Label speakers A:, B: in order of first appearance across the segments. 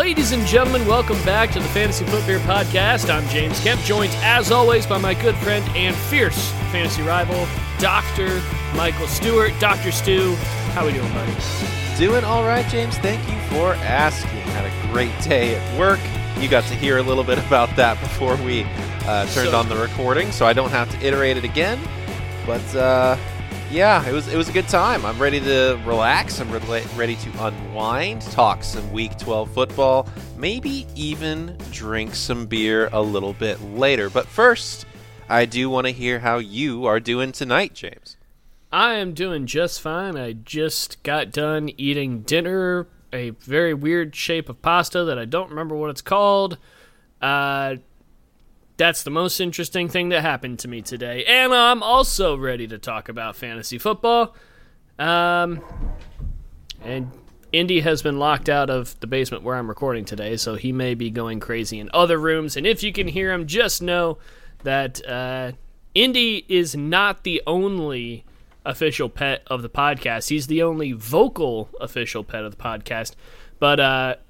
A: Ladies and gentlemen, welcome back to the Fantasy Footbeer Podcast. I'm James Kemp, joined as always by my good friend and fierce fantasy rival, Dr. Michael Stewart. Dr. Stu, how we doing, buddy?
B: Doing all right, James. Thank you for asking. Had a great day at work. You got to hear a little bit about that before we turned on the recording, so I don't have to iterate it again. But yeah, it was a good time. I'm ready to relax. I'm ready to unwind, talk some Week 12 football, maybe even drink some beer a little bit later. But first, I do want to hear how you are doing tonight, James.
A: I am doing just fine. I just got done eating dinner, a very weird shape of pasta that I don't remember what it's called. That's the most interesting thing that happened to me today. And I'm also ready to talk about fantasy football. And Indy has been locked out of the basement where I'm recording today, so he may be going crazy in other rooms. And if you can hear him, just know that Indy is not the only official pet of the podcast. He's the only vocal official pet of the podcast. But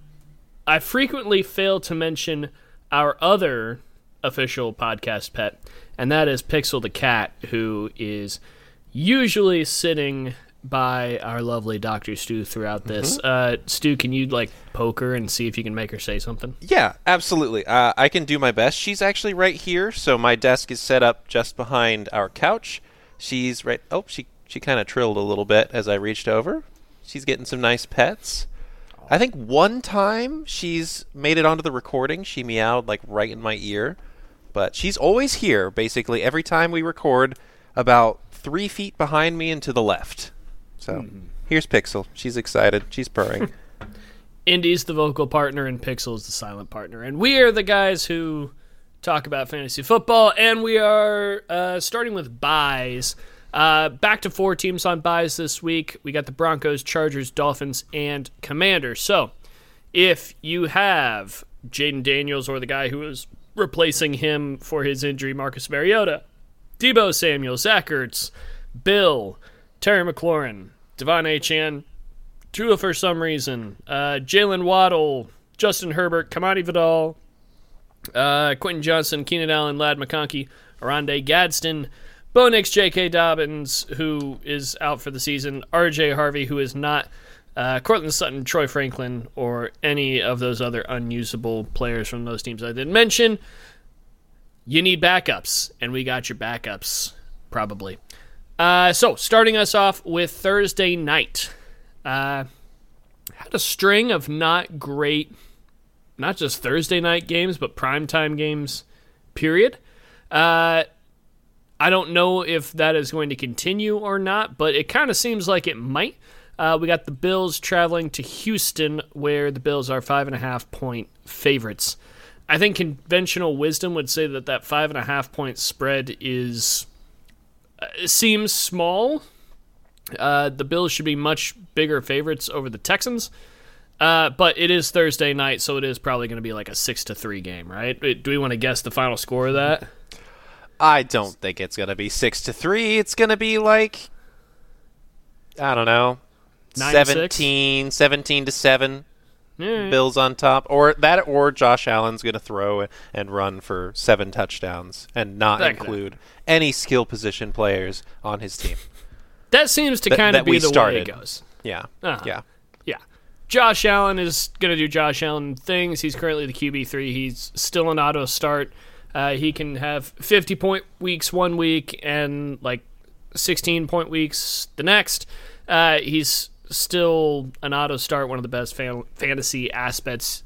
A: I frequently fail to mention our other official podcast pet, and that is Pixel the cat, who is usually sitting by our lovely Dr. Stu throughout this. Stu, can you poke her and see if you can make her say something?
B: Yeah, absolutely. I can do my best. She's actually right here, so my desk is set up just behind our couch. She's right. Oh, she kind of trilled a little bit as I reached over. She's getting some nice pets. I think one time she's made it onto the recording. She meowed right in my ear. But she's always here, basically, every time we record, about 3 feet behind me and to the left. So here's Pixel. She's excited. She's purring.
A: Indy's the vocal partner and Pixel's the silent partner. And we are the guys who talk about fantasy football, and we are starting with buys. Back to 4 teams on buys this week. We got the Broncos, Chargers, Dolphins, and Commanders. So if you have Jaden Daniels or the guy who is replacing him for his injury, Marcus Mariota, Deebo Samuel, Zach Ertz, Bill, Terry McLaurin, Devon Achane, Tua for some reason, Jalen Waddle, Justin Herbert, Kamani Vidal, Quentin Johnson, Keenan Allen, Ladd McConkey, Oronde Gadsden, Bo Nix, J.K. Dobbins, who is out for the season, R.J. Harvey, who is not, Cortland Sutton, Troy Franklin, or any of those other unusable players from those teams I didn't mention. You need backups, and we got your backups, probably. So, starting us off with Thursday night. Had a string of not great, not just Thursday night games, but primetime games, period. I don't know if that is going to continue or not, but it kind of seems like it might. We got the Bills traveling to Houston, where the Bills are 5.5-point favorites. I think conventional wisdom would say that 5.5-point spread seems small. The Bills should be much bigger favorites over the Texans, but it is Thursday night, so it is probably going to be like a 6-3 game, right? Do we want to guess the final score of that?
B: I don't think it's going to be 6-3. It's going to be I don't know, 17-7.
A: Yeah.
B: Bills on top, or Josh Allen's going to throw and run for 7 touchdowns and not include any skill position players on his team.
A: That seems to kind of be the way it goes.
B: Yeah.
A: Yeah. Josh Allen is going to do Josh Allen things. He's currently the QB3. He's still an auto start. He can have 50-point weeks one week and 16-point weeks the next. He's still an auto start, one of the best fantasy assets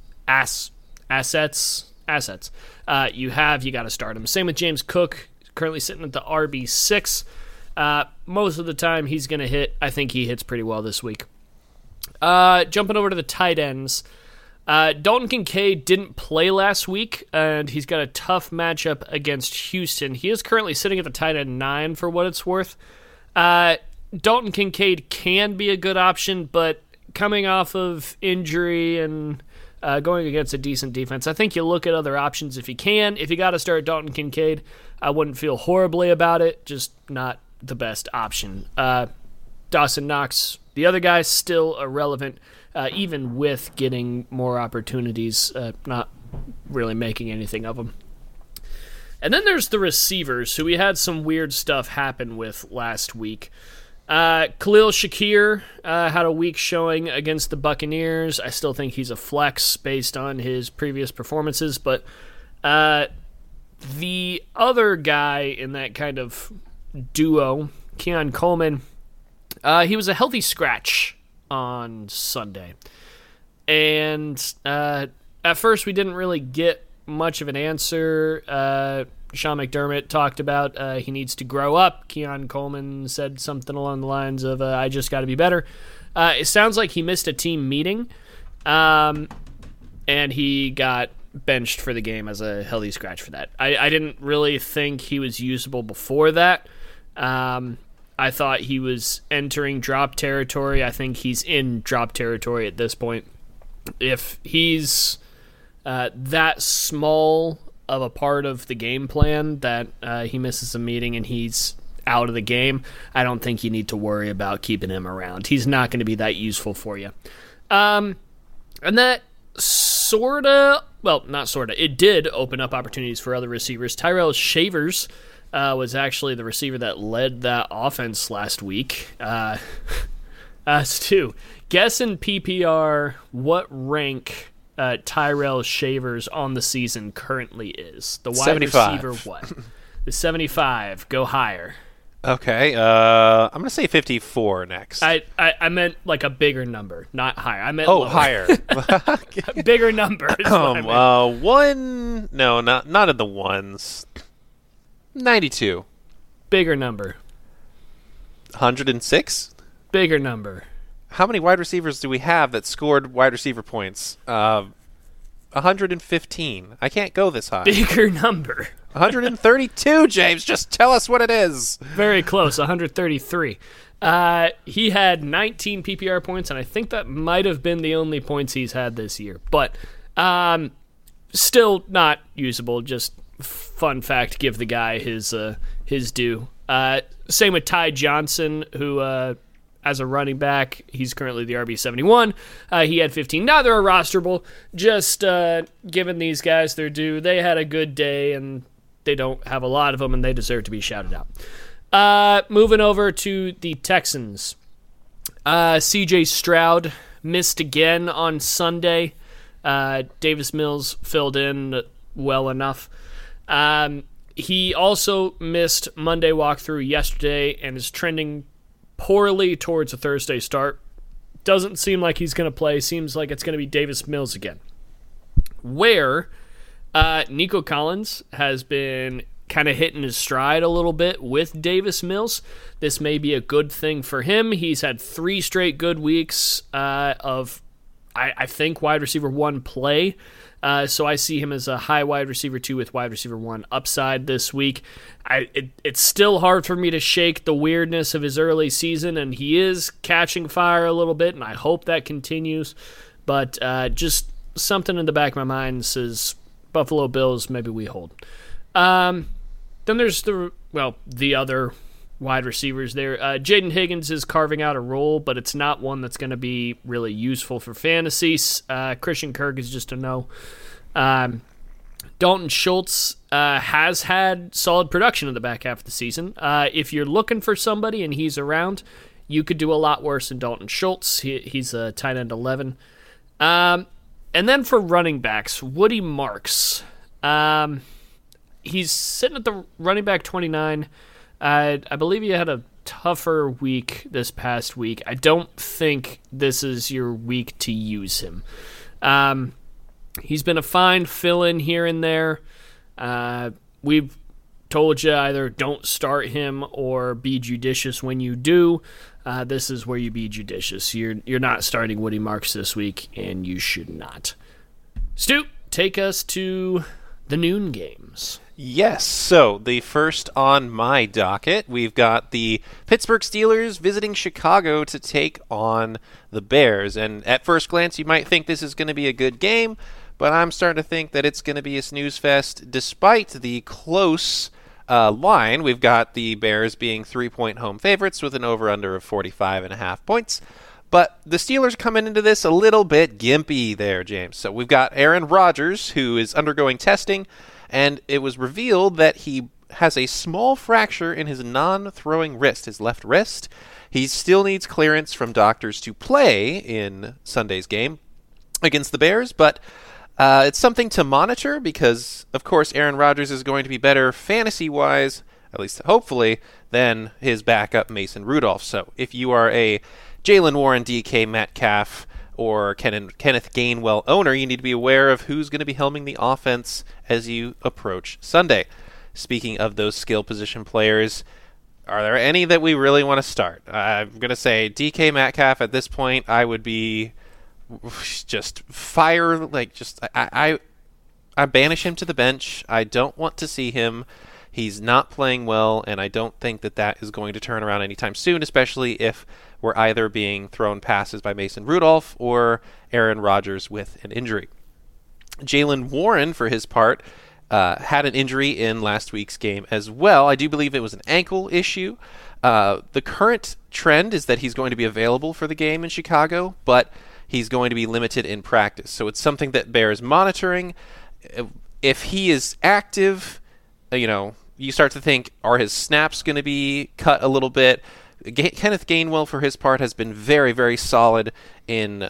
A: you have. You got to start him. Same with James Cook, currently sitting at the RB6. Most of the time he's going to hit. I think he hits pretty well this week. Jumping over to the tight ends. Dalton Kincaid didn't play last week, and he's got a tough matchup against Houston. He is currently sitting at the tight end 9 for what it's worth. Dalton Kincaid can be a good option, but coming off of injury and going against a decent defense, I think you look at other options if you can. If you got to start Dalton Kincaid, I wouldn't feel horribly about it, just not the best option. Dawson Knox, the other guy, still irrelevant. even with getting more opportunities, not really making anything of them. And then there's the receivers, who we had some weird stuff happen with last week. Khalil Shakir had a weak showing against the Buccaneers. I still think he's a flex based on his previous performances, but the other guy in that kind of duo, Keon Coleman, he was a healthy scratch on Sunday. And at first we didn't really get much of an answer. Sean McDermott talked about he needs to grow up. Keon Coleman said something along the lines of, I just got to be better. It sounds like he missed a team meeting, and he got benched for the game as a healthy scratch for that. I didn't really think he was usable before that. I thought he was entering drop territory. I think he's in drop territory at this point. If he's that small of a part of the game plan that he misses a meeting and he's out of the game, I don't think you need to worry about keeping him around. He's not going to be that useful for you. And that it did open up opportunities for other receivers. Tyrell Shavers was actually the receiver that led that offense last week. Stu, guess in PPR what rank Tyrell Shavers on the season currently is. The wide
B: 75.
A: receiver, what? The 75. Go higher.
B: Okay, I'm going to say 54 next.
A: I meant like a bigger number, not higher. I meant
B: lower.
A: lower.
B: Higher.
A: A bigger number is what I meant.
B: One, no, not in the ones. 92.
A: Bigger number.
B: 106?
A: Bigger number.
B: How many wide receivers do we have that scored wide receiver points? 115. I can't go this high.
A: Bigger number.
B: 132, James. Just tell us what it is.
A: Very close, 133. He had 19 PPR points, and I think that might have been the only points he's had this year. But still not usable. Just fun fact, give the guy his due. Same with Ty Johnson, who... as a running back, he's currently the RB71. He had 15. Neither are rosterable. Just giving these guys their due. They had a good day, and they don't have a lot of them, and they deserve to be shouted out. Moving over to the Texans. C.J. Stroud missed again on Sunday. Davis Mills filled in well enough. He also missed Monday walkthrough yesterday and is trending poorly towards a Thursday start. Doesn't seem like he's going to play. Seems like it's going to be Davis Mills again. Where Nico Collins has been kind of hitting his stride a little bit with Davis Mills. This may be a good thing for him. He's had 3 straight good weeks of, I think, wide receiver 1 play. So I see him as a high wide receiver 2 with wide receiver 1 upside this week. It's still hard for me to shake the weirdness of his early season, and he is catching fire a little bit, and I hope that continues. But just something in the back of my mind says Buffalo Bills, maybe we hold. Then there's the other wide receivers there. Jaden Higgins is carving out a role, but it's not one that's going to be really useful for fantasy. Christian Kirk is just a no. Dalton Schultz has had solid production in the back half of the season. If you're looking for somebody and he's around, you could do a lot worse than Dalton Schultz. He's a tight end 11. And then for running backs, Woody Marks. He's sitting at the running back 29. I believe he had a tougher week this past week. I don't think this is your week to use him. He's been a fine fill-in here and there. We've told you either don't start him or be judicious when you do. This is where you be judicious. You're not starting Woody Marks this week, and you should not. Stu, take us to the noon games.
B: Yes, so the first on my docket, we've got the Pittsburgh Steelers visiting Chicago to take on the Bears. And at first glance, you might think this is going to be a good game, but I'm starting to think that it's going to be a snooze fest despite the close line. We've got the Bears being 3-point home favorites with an over-under of 45.5 points. But the Steelers coming into this a little bit gimpy there, James. So we've got Aaron Rodgers, who is undergoing testing, and it was revealed that he has a small fracture in his non-throwing wrist, his left wrist. He still needs clearance from doctors to play in Sunday's game against the Bears, but it's something to monitor because, of course, Aaron Rodgers is going to be better fantasy-wise, at least hopefully, than his backup Mason Rudolph. So if you are a Jaylen Warren, DK Metcalf, or Kenneth Gainwell owner, you need to be aware of who's going to be helming the offense as you approach Sunday. Speaking of those skill position players, are there any that we really want to start? I'm going to say DK Metcalf at this point, I would be just fire, I banish him to the bench. I don't want to see him. He's not playing well, and I don't think that is going to turn around anytime soon, especially if we're either being thrown passes by Mason Rudolph or Aaron Rodgers with an injury. Jaylen Warren, for his part, had an injury in last week's game as well. I do believe it was an ankle issue. The current trend is that he's going to be available for the game in Chicago, but he's going to be limited in practice. So it's something that bears monitoring. If he is active, you start to think, are his snaps going to be cut a little bit? Kenneth Gainwell, for his part, has been very, very solid in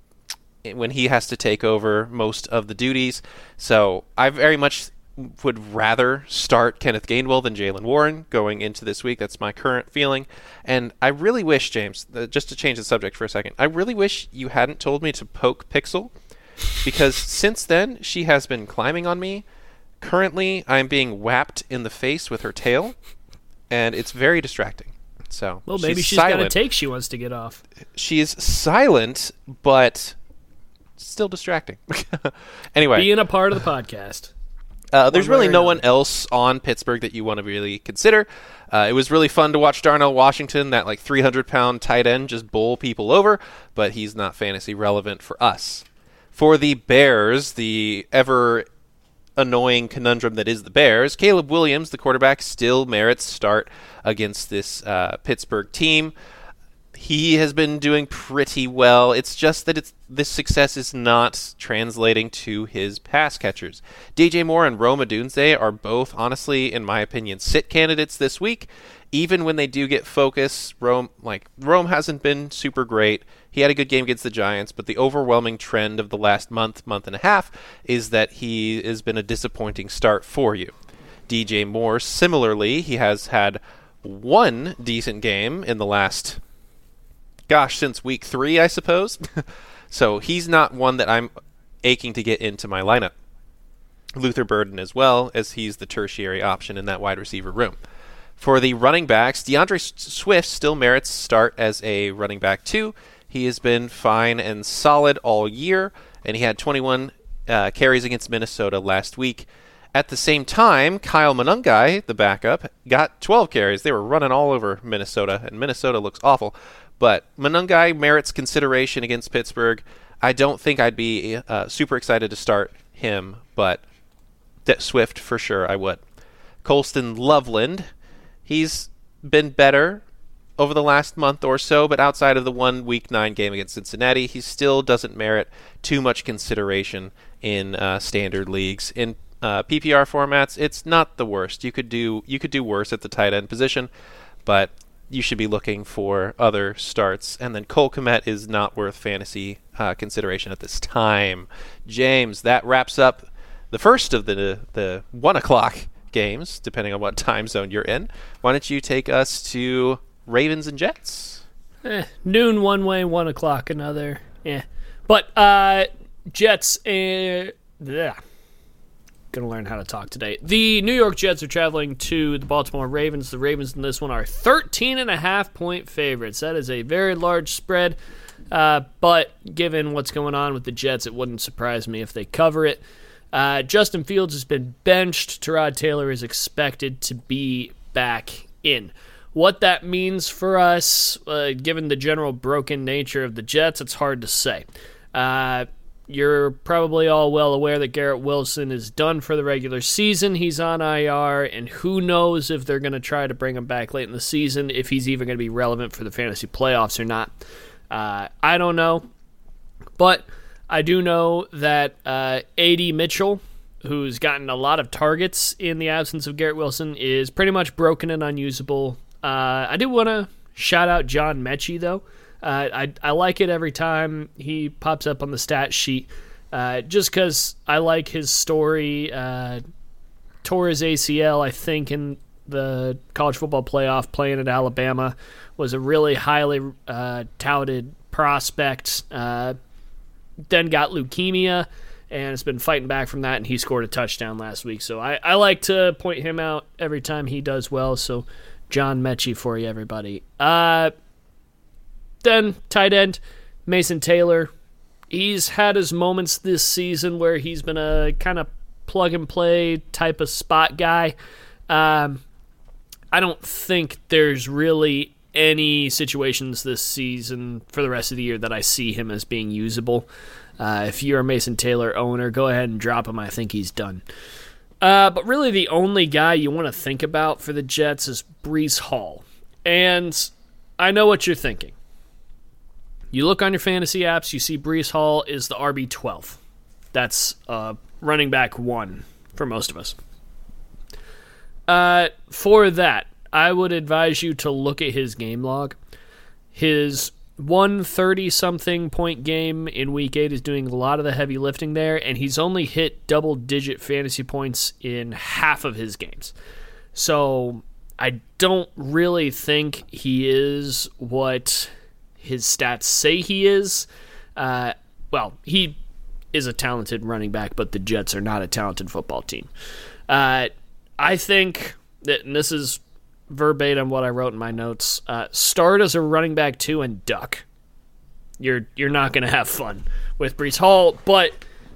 B: when he has to take over most of the duties. So I very much would rather start Kenneth Gainwell than Jaylen Warren going into this week. That's my current feeling. And I really wish, James, just to change the subject for a second, I really wish you hadn't told me to poke Pixel, because since then she has been climbing on me. Currently, I'm being whapped in the face with her tail, and it's very distracting. So,
A: well, maybe she's got a take she wants to get off.
B: She is silent, but still distracting. Anyway.
A: Being a part of the podcast.
B: There's really no one else on Pittsburgh that you want to really consider. It was really fun to watch Darnell Washington, that 300-pound tight end, just bowl people over, but he's not fantasy relevant for us. For the Bears, the ever annoying conundrum that is the Bears, Caleb Williams, the quarterback, still merits start against this Pittsburgh team. He has been doing pretty well. It's just that this success is not translating to his pass catchers. DJ Moore and Rome Odunze are both, honestly, in my opinion, sit candidates this week. Even when they do get focus, Rome hasn't been super great. He had a good game against the Giants, but the overwhelming trend of the last month and a half is that he has been a disappointing start for you. DJ Moore, similarly, he has had one decent game in the last, since week 3, I suppose. So he's not one that I'm aching to get into my lineup. Luther Burden as well, as he's the tertiary option in that wide receiver room. For the running backs, DeAndre Swift still merits start as a running back too. He has been fine and solid all year, and he had 21 carries against Minnesota last week. At the same time, Kyle Monangai, the backup, got 12 carries. They were running all over Minnesota, and Minnesota looks awful. But Monangai merits consideration against Pittsburgh. I don't think I'd be super excited to start him, but Swift for sure I would. Colston Loveland, he's been better over the last month or so, but outside of the one Week 9 game against Cincinnati, he still doesn't merit too much consideration in standard leagues. In PPR formats, it's not the worst. You could do worse at the tight end position, but you should be looking for other starts. And then Cole Kmet is not worth fantasy consideration at this time. James, that wraps up the first of the 1 o'clock games, depending on what time zone you're in. Why don't you take us to Ravens and Jets?
A: Noon one way, 1 o'clock another. Yeah. But Jets, gonna learn how to talk today. The New York Jets are traveling to the Baltimore Ravens. The Ravens in this one are 13.5-point favorites. That is a very large spread, but given what's going on with the Jets, it wouldn't surprise me if they cover it. Justin Fields has been benched. Tyrod Taylor is expected to be back in. What that means for us, given the general broken nature of the Jets, it's hard to say. You're probably all well aware that Garrett Wilson is done for the regular season. He's on IR, and who knows if they're going to try to bring him back late in the season, if he's even going to be relevant for the fantasy playoffs or not. I don't know, but I do know that A.D. Mitchell, who's gotten a lot of targets in the absence of Garrett Wilson, is pretty much broken and unusable. I do want to shout out John Mechie, though. I like it every time he pops up on the stat sheet, just because I like his story. Tore his ACL, I think, in the college football playoff playing at Alabama. Was a really highly touted prospect. Then got leukemia and has been fighting back from that, and he scored a touchdown last week. So I like to point him out every time he does well. So John Mechie for you, everybody. Then tight end, Mason Taylor. He's had his moments this season where he's been a kind of plug-and-play type of spot guy. I don't think there's really any situations this season for the rest of the year that I see him as being usable. If you're a Mason Taylor owner, go ahead and drop him. I think he's done. But really the only guy you want to think about for the Jets is Breece Hall. And I know what you're thinking. You look on your fantasy apps, you see Breece Hall is the RB12. That's running back 1 for most of us. For that, I would advise you to look at his game log. His 130-something point game in Week 8 is doing a lot of the heavy lifting there, and he's only hit double-digit fantasy points in half of his games. So I don't really think he is what his stats say he is. Well, he is a talented running back, but the Jets are not a talented football team. I think that, and this is verbatim what I wrote in my notes, start as a running back 2 and duck. You're not going to have fun with Breece Hall, but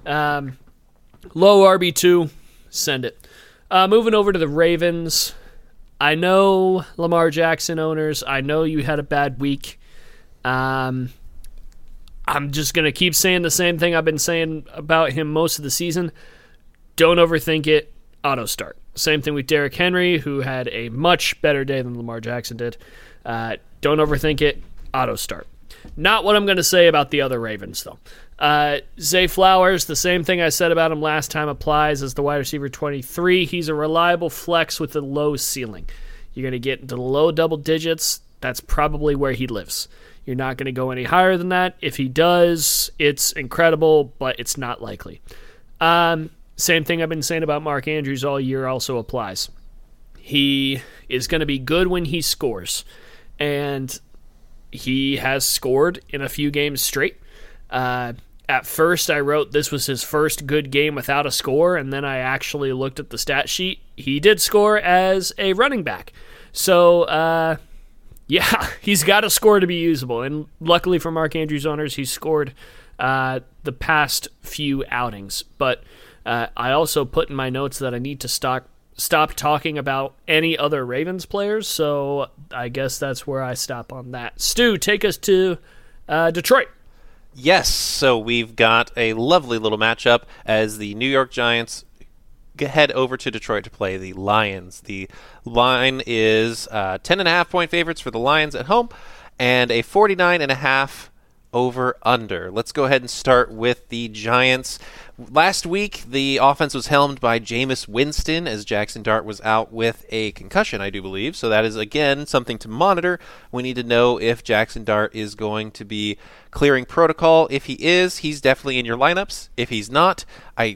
A: low RB2, send it. Moving over to the Ravens, I know Lamar Jackson owners, I know you had a bad week. I'm just going to keep saying the same thing I've been saying about him most of the season. Don't overthink it. Auto start. Same thing with Derrick Henry, who had a much better day than Lamar Jackson did. Don't overthink it. Auto start. Not what I'm going to say about the other Ravens, though. Zay Flowers, the same thing I said about him last time applies as the wide receiver 23. He's a reliable flex with a low ceiling. You're going to get into the low double digits. That's probably where he lives. You're not going to go any higher than that. If he does, it's incredible, but it's not likely. Same thing I've been saying about Mark Andrews all year also applies. He is going to be good when he scores, and he has scored in a few games straight. At first, I wrote this was his first good game without a score, and then I actually looked at the stat sheet. He did score as a running back. So, yeah, he's got to score to be usable. And luckily for Mark Andrews owners, he's scored the past few outings. But I also put in my notes that I need to stop talking about any other Ravens players. So I guess that's where I stop on that. Stu, take us to Detroit.
B: Yes, so we've got a lovely little matchup as the New York Giants head over to Detroit to play the Lions. The line is 10.5-point favorites for the Lions at home and a 49.5 over-under. Let's go ahead and start with the Giants. Last week, the offense was helmed by Jameis Winston as Jackson Dart was out with a concussion, I do believe. So that is, again, something to monitor. We need to know if Jackson Dart is going to be clearing protocol. If he is, he's definitely in your lineups. If he's not, I'm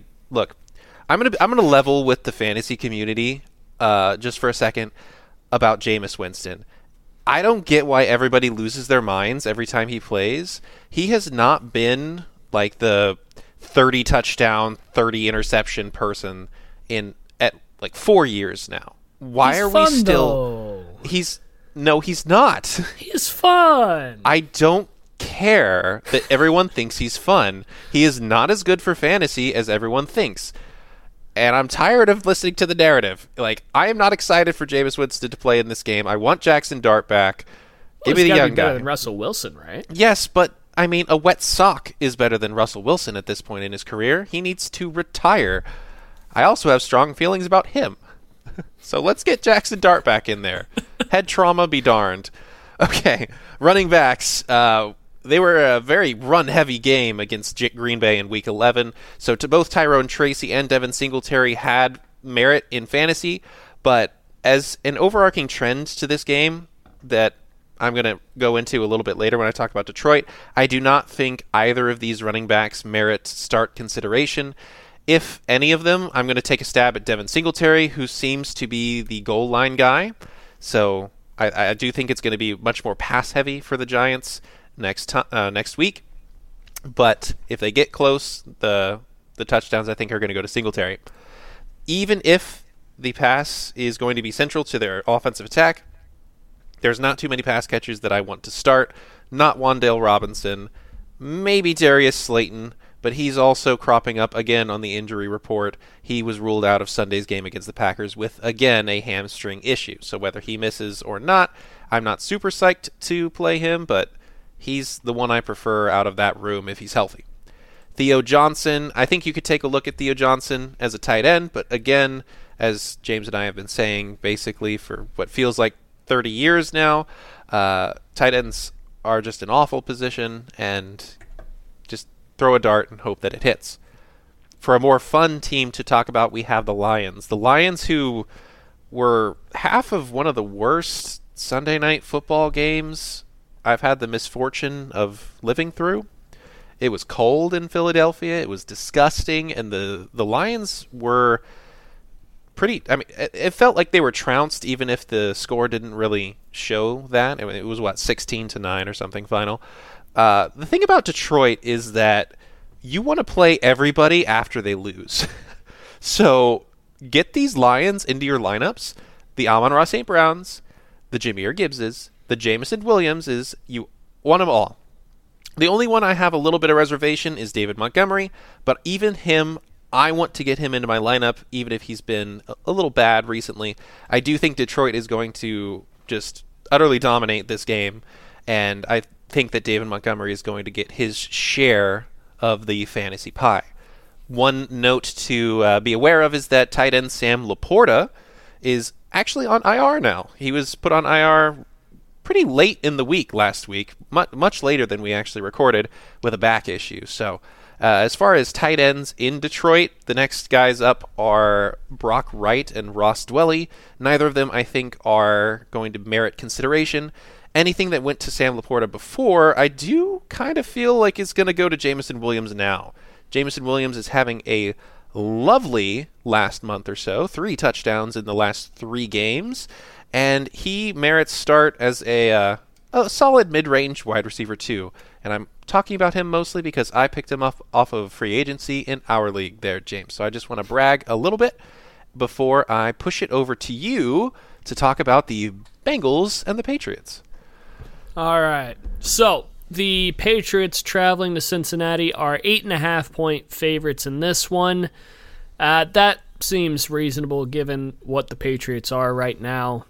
B: gonna level with the fantasy community just for a second about Jameis Winston. I don't get why everybody loses their minds every time he plays. He has not been like the 30 touchdown, 30 interception person at like 4 years now. Why are we still? He's not.
A: He's fun.
B: I don't care that everyone thinks he's fun. He is not as good for fantasy as everyone thinks. And I'm tired of listening to the narrative. Like, I am not excited for Jameis Winston to play in this game. I want Jackson Dart back. Give me the young guy.
A: Better than Russell Wilson, right?
B: Yes, but I mean, a wet sock is better than Russell Wilson at this point in his career. He needs to retire. I also have strong feelings about him. So let's get Jackson Dart back in there. Head trauma be darned. Okay, running backs. they were a very run-heavy game against Green Bay in Week 11. So to both Tyrone Tracy and Devin Singletary had merit in fantasy, but as an overarching trend to this game that I'm going to go into a little bit later when I talk about Detroit, I do not think either of these running backs merit start consideration. If any of them, I'm going to take a stab at Devin Singletary, who seems to be the goal line guy. So I do think it's going to be much more pass-heavy for the Giants next week. But if they get close, the touchdowns I think are going to go to Singletary. Even if the pass is going to be central to their offensive attack, there's not too many pass catchers that I want to start. Not Wan'Dale Robinson, maybe Darius Slayton, but he's also cropping up again on the injury report. He was ruled out of Sunday's game against the Packers with, again, a hamstring issue. So whether he misses or not, I'm not super psyched to play him, but he's the one I prefer out of that room if he's healthy. Theo Johnson, I think you could take a look at Theo Johnson as a tight end, but again, as James and I have been saying basically for what feels like 30 years now, tight ends are just an awful position, and just throw a dart and hope that it hits. For a more fun team to talk about, we have the Lions. The Lions, who were half of one of the worst Sunday night football games I've had the misfortune of living through. It was cold in Philadelphia. It was disgusting, and the Lions were pretty. I mean, it felt like they were trounced, even if the score didn't really show that. I mean, it was 16-9 or something final. The thing about Detroit is that you want to play everybody after they lose. So get these Lions into your lineups. The Amon-Ra St. Browns, the Jahmyr Gibbses, the Jameson Williamses. You want them all. The only one I have a little bit of reservation is David Montgomery, but even him, I want to get him into my lineup, even if he's been a little bad recently. I do think Detroit is going to just utterly dominate this game, and I think that David Montgomery is going to get his share of the fantasy pie. One note to be aware of is that tight end Sam Laporta is actually on IR now. He was put on IR pretty late in the week last week, much later than we actually recorded, with a back issue. So as far as tight ends in Detroit, the next guys up are Brock Wright and Ross Dwelley. Neither of them, I think, are going to merit consideration. Anything that went to Sam Laporta before, I do kind of feel like is going to go to Jameson Williams now. Jameson Williams is having a lovely last month or so, 3 touchdowns in the last 3 games, and he merits start as a solid mid-range wide receiver too. And I'm talking about him mostly because I picked him up off of free agency in our league there, James. So I just want to brag a little bit before I push it over to you to talk about the Bengals and the Patriots.
A: All right. So the Patriots traveling to Cincinnati are 8.5-point favorites in this one. That seems reasonable given what the Patriots are right now.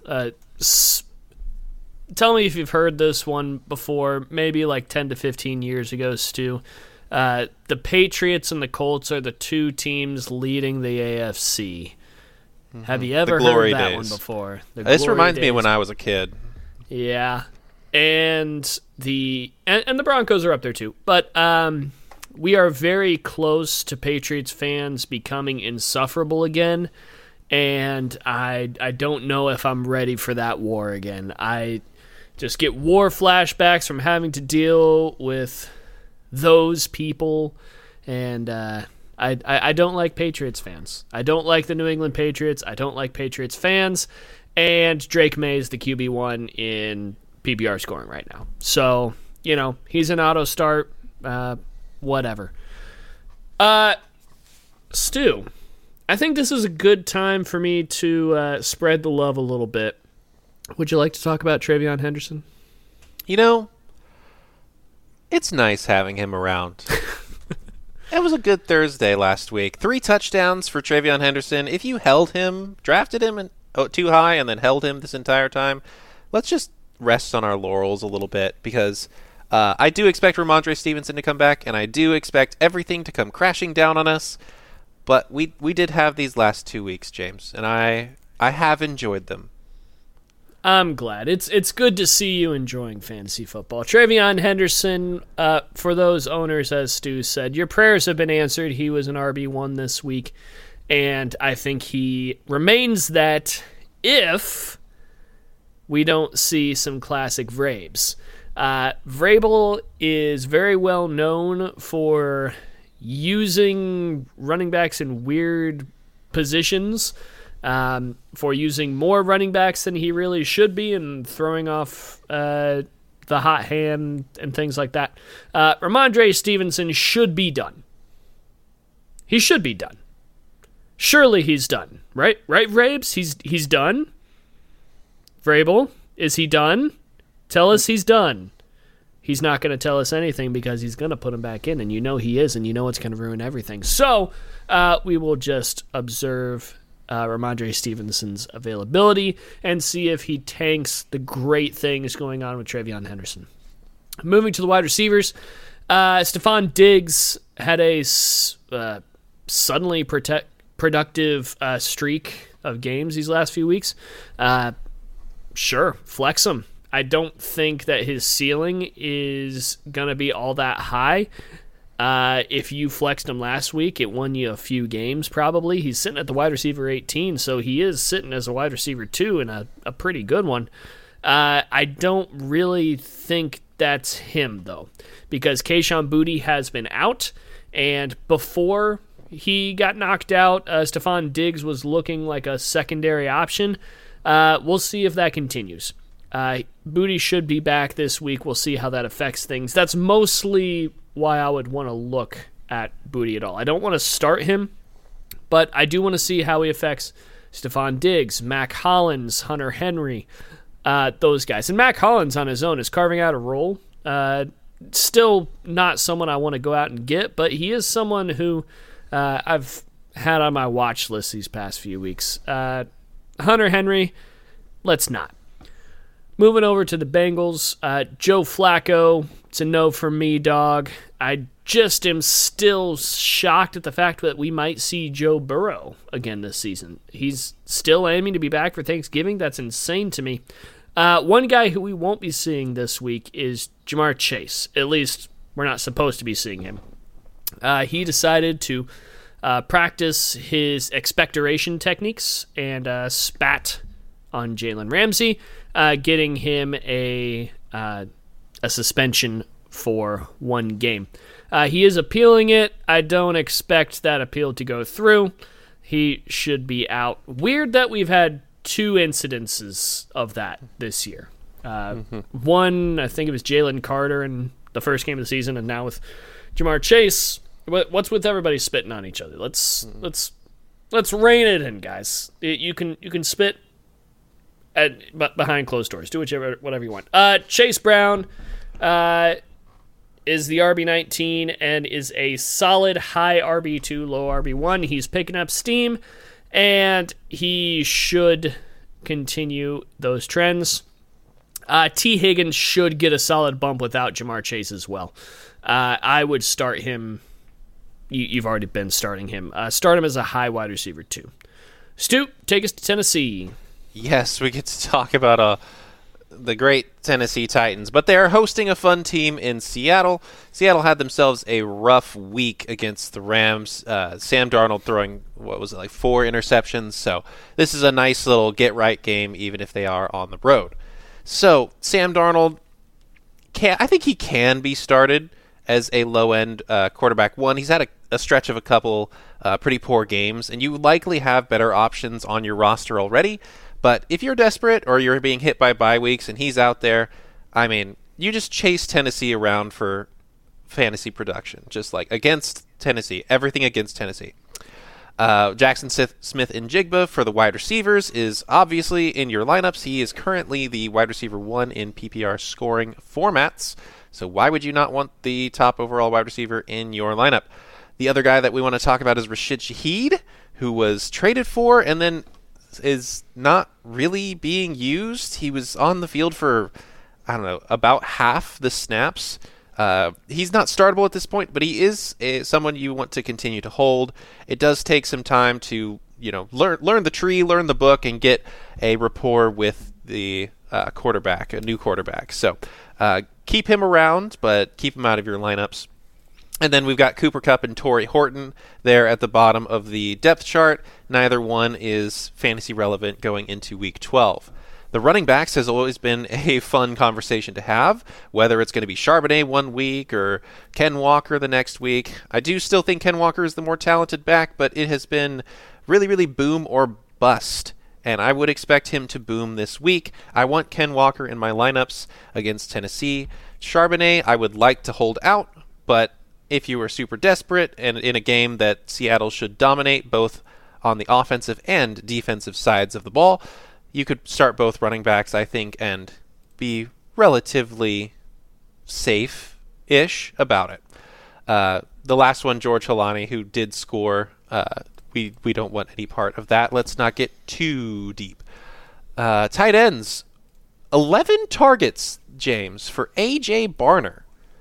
A: Tell me if you've heard this one before, maybe like 10 to 15 years ago, Stu. The Patriots and the Colts are the 2 teams leading the AFC. Mm-hmm. Have you ever heard that one before?
B: This reminds me of when I was a kid.
A: Yeah. And the Broncos are up there too. But we are very close to Patriots fans becoming insufferable again, and I don't know if I'm ready for that war again. I just get war flashbacks from having to deal with those people, and I don't like Patriots fans. I don't like the New England Patriots. I don't like Patriots fans, and Drake May is the QB1 in PPR scoring right now. So, he's an auto start, whatever. Stu, I think this is a good time for me to spread the love a little bit. Would you like to talk about TreVeyon Henderson?
B: It's nice having him around. It was a good Thursday last week. 3 touchdowns for TreVeyon Henderson. If you held him, drafted him too high and then held him this entire time, let's just rest on our laurels a little bit, because I do expect Ramondre Stevenson to come back, and I do expect everything to come crashing down on us. But we did have these last 2 weeks, James, and I have enjoyed them.
A: I'm glad. It's good to see you enjoying fantasy football. Travion Henderson, for those owners, as Stu said, your prayers have been answered. He was an RB1 this week, and I think he remains that if we don't see some classic Vrabes. Vrabel is very well known for using running backs in weird positions, for using more running backs than he really should be and throwing off the hot hand and things like that. Ramondre Stevenson should be done. He should be done. Surely he's done, right? Right, Vrabes? He's done? Vrabel, is he done? Tell us he's done. He's not going to tell us anything because he's going to put him back in, and you know he is, and you know it's going to ruin everything. So we will just observe Ramondre Stevenson's availability and see if he tanks the great things going on with Travion Henderson. Moving to the wide receivers, Stephon Diggs had a suddenly productive streak of games these last few weeks. Sure, flex him. I don't think that his ceiling is going to be all that high. If you flexed him last week, it won you a few games probably. He's sitting at the wide receiver 18, so he is sitting as a wide receiver 2 and a pretty good one. I don't really think that's him, though, because Kayshon Boutte has been out, and before he got knocked out, Stephon Diggs was looking like a secondary option. We'll see if that continues. Boutte should be back this week. We'll see how that affects things. That's mostly why I would want to look at Boutte at all. I don't want to start him, but I do want to see how he affects Stephon Diggs, Mac Hollins, Hunter Henry, those guys. And Mac Hollins on his own is carving out a role. Still not someone I want to go out and get, but he is someone who I've had on my watch list these past few weeks. Hunter Henry, let's not. Moving over to the Bengals, Joe Flacco, it's a no for me, dog. I just am still shocked at the fact that we might see Joe Burrow again this season. He's still aiming to be back for Thanksgiving. That's insane to me. One guy who we won't be seeing this week is Ja'Marr Chase. At least we're not supposed to be seeing him. He decided to practice his expectoration techniques and spat on Jalen Ramsey, getting him a suspension for one game. He is appealing it. I don't expect that appeal to go through. He should be out. Weird that we've had 2 incidences of that this year. One, I think it was Jalen Carter in the first game of the season, and now with Ja'Marr Chase. What's with everybody spitting on each other? Let's rein it in, guys. You can spit but behind closed doors. Do whatever you want. Chase Brown is the RB19 and is a solid high RB2, low RB1. He's picking up steam, and he should continue those trends. T. Higgins should get a solid bump without Ja'Marr Chase as well. I would start him. You've already been starting him. Start him as a high wide receiver, too. Stu, take us to Tennessee.
B: Yes, we get to talk about the great Tennessee Titans, but they are hosting a fun team in Seattle. Seattle had themselves a rough week against the Rams. Sam Darnold throwing, 4 interceptions, so this is a nice little get-right game, even if they are on the road. So, Sam Darnold, I think he can be started as a low-end quarterback. One, he's had a stretch of a couple pretty poor games, and you likely have better options on your roster already. But if you're desperate or you're being hit by bye weeks and he's out there, I mean, you just chase Tennessee around for fantasy production. Just like against Tennessee, everything against Tennessee. Jackson Smith-Njigba for the wide receivers is obviously in your lineups. He is currently the wide receiver 1 in PPR scoring formats. So why would you not want the top overall wide receiver in your lineup? The other guy that we want to talk about is Rashid Shaheed, who was traded for and then is not really being used. He was on the field for, about half the snaps. He's not startable at this point, but he is someone you want to continue to hold. It does take some time to, learn the tree, learn the book, and get a rapport with the quarterback, a new quarterback. So keep him around, but keep him out of your lineups. And then we've got Cooper Kupp and Torrey Horton there at the bottom of the depth chart. Neither one is fantasy relevant going into Week 12. The running backs has always been a fun conversation to have, whether it's going to be Charbonnet one week or Ken Walker the next week. I do still think Ken Walker is the more talented back, but it has been really, really boom or bust. And I would expect him to boom this week. I want Ken Walker in my lineups against Tennessee. Charbonnet, I would like to hold out, but if you were super desperate and in a game that Seattle should dominate both on the offensive and defensive sides of the ball, you could start both running backs, I think, and be relatively safe-ish about it. The last one, George Holani, who did score, we don't want any part of that. Let's not get too deep. Tight ends, 11 targets, James, for A.J. Barner.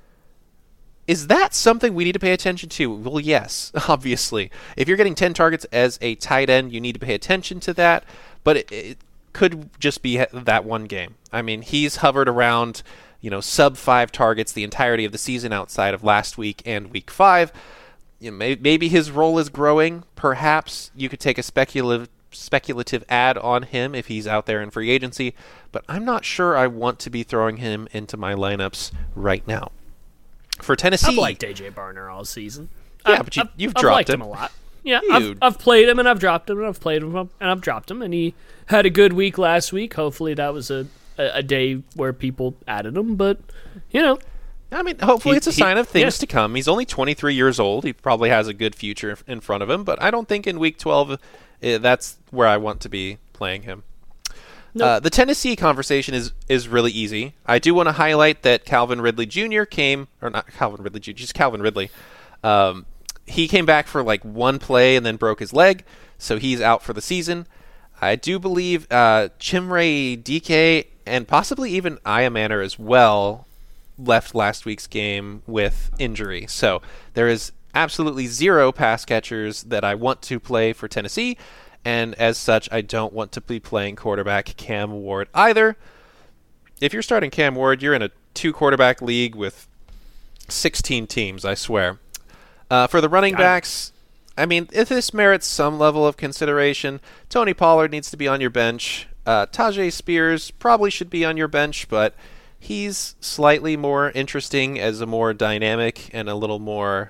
B: Is that something we need to pay attention to? Well, yes, obviously. If you're getting 10 targets as a tight end, you need to pay attention to that. But it could just be that one game. I mean, he's hovered around, sub 5 targets the entirety of the season outside of last week and Week 5. Maybe his role is growing. Perhaps you could take a speculative ad on him if he's out there in free agency. But I'm not sure I want to be throwing him into my lineups right now. For Tennessee,
A: I've liked A.J. Barner all season.
B: Yeah, but you've dropped
A: him a lot. Yeah, I've played him and I've dropped him and I've played him and I've dropped him, and he had a good week last week. Hopefully that was a day where people added him, but
B: I mean, hopefully it's a sign of things to come. He's only 23 years old. He probably has a good future in front of him, but I don't think in Week 12 that's where I want to be playing him. Nope. The Tennessee conversation is really easy. I do want to highlight that Calvin Ridley Jr. Calvin Ridley. He came back for like one play and then broke his leg, so he's out for the season. I do believe Chimere Dike and possibly even Iamaner as well left last week's game with injury. So there is absolutely zero pass catchers that I want to play for Tennessee. And as such, I don't want to be playing quarterback Cam Ward either. If you're starting Cam Ward, you're in a 2-quarterback league with 16 teams, I swear. For the running backs, I mean, if this merits some level of consideration, Tony Pollard needs to be on your bench. Tajay Spears probably should be on your bench, but he's slightly more interesting as a more dynamic and a little more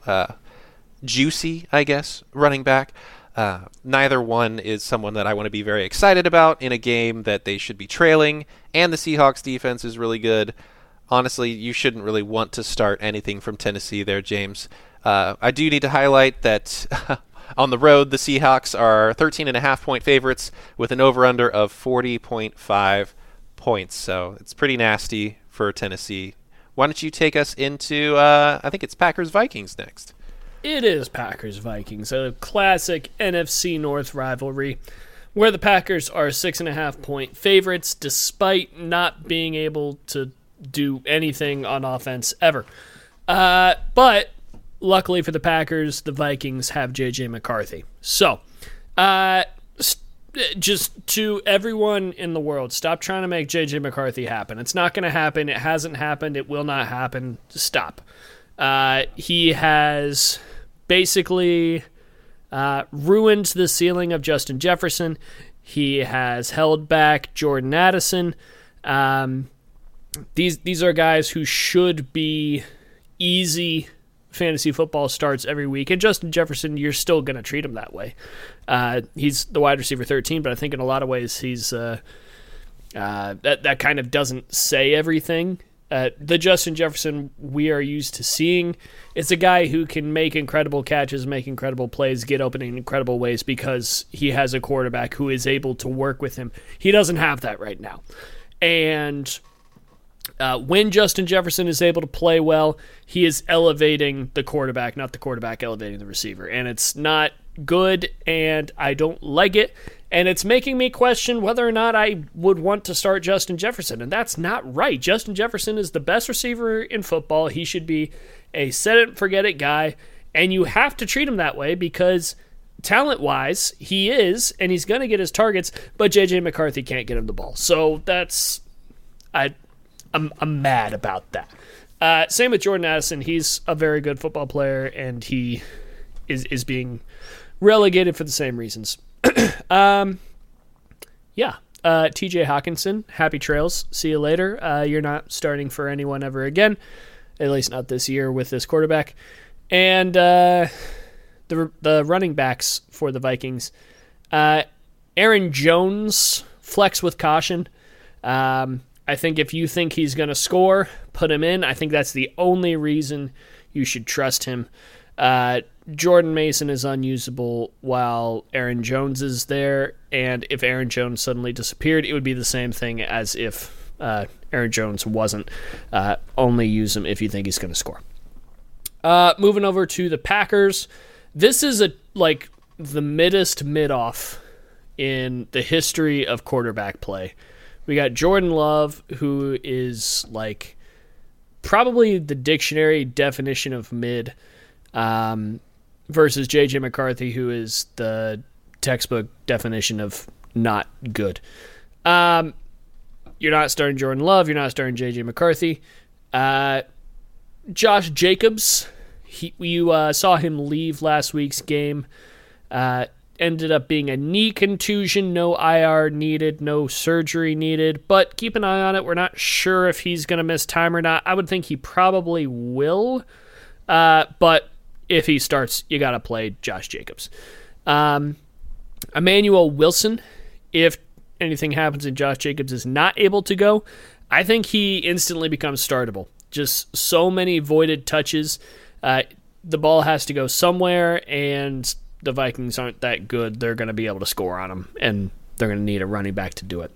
B: juicy, I guess, running back. Neither one is someone that I want to be very excited about in a game that they should be trailing, and the Seahawks defense is really good. Honestly, you shouldn't really want to start anything from Tennessee there, James. I do need to highlight that on the road, the Seahawks are 13.5-point favorites with an over-under of 40.5 points, so it's pretty nasty for Tennessee. Why don't you take us into, I think it's Packers-Vikings next.
A: It is Packers-Vikings, a classic NFC North rivalry where the Packers are 6.5-point favorites despite not being able to do anything on offense ever. But luckily for the Packers, the Vikings have J.J. McCarthy. So, just to everyone in the world, stop trying to make J.J. McCarthy happen. It's not going to happen. It hasn't happened. It will not happen. Stop. He has basically ruined the ceiling of Justin Jefferson. He has held back Jordan Addison. These are guys who should be easy fantasy football starts every week. And Justin Jefferson, you're still going to treat him that way. He's the wide receiver 13, but I think in a lot of ways he's that kind of doesn't say everything. The Justin Jefferson we are used to seeing is a guy who can make incredible catches, make incredible plays, get open in incredible ways because he has a quarterback who is able to work with him. He doesn't have that right now. And when Justin Jefferson is able to play well, he is elevating the quarterback, not the quarterback elevating the receiver. And it's not good, and I don't like it. And it's making me question whether or not I would want to start Justin Jefferson. And that's not right. Justin Jefferson is the best receiver in football. He should be a set-it-and-forget-it guy. And you have to treat him that way because talent-wise, he is, and he's going to get his targets, but J.J. McCarthy can't get him the ball. So that's I'm mad about that. Same with Jordan Addison. He's a very good football player, and he is being relegated for the same reasons. TJ Hawkinson, happy trails. See you later. You're not starting for anyone ever again, at least not this year with this quarterback. And the running backs for the Vikings, Aaron Jones, flex with caution. I think if you think he's going to score, put him in. I think that's the only reason you should trust him. Jordan Mason is unusable while Aaron Jones is there, and if Aaron Jones suddenly disappeared, it would be the same thing as if Aaron Jones wasn't. Only use him if you think he's going to score. Moving over to the Packers. This is the middest mid-off in the history of quarterback play. We got Jordan Love, who is probably the dictionary definition of mid, versus J.J. McCarthy, who is the textbook definition of not good. You're not starting Jordan Love. You're not starting J.J. McCarthy. Josh Jacobs, you saw him leave last week's game. Ended up being a knee contusion, no IR needed, no surgery needed, but keep an eye on it. We're not sure if he's going to miss time or not. I would think he probably will, but if he starts, you got to play Josh Jacobs. Emmanuel Wilson, if anything happens and Josh Jacobs is not able to go, I think he instantly becomes startable. Just so many voided touches. The ball has to go somewhere, and the Vikings aren't that good. They're going to be able to score on them, and they're going to need a running back to do it.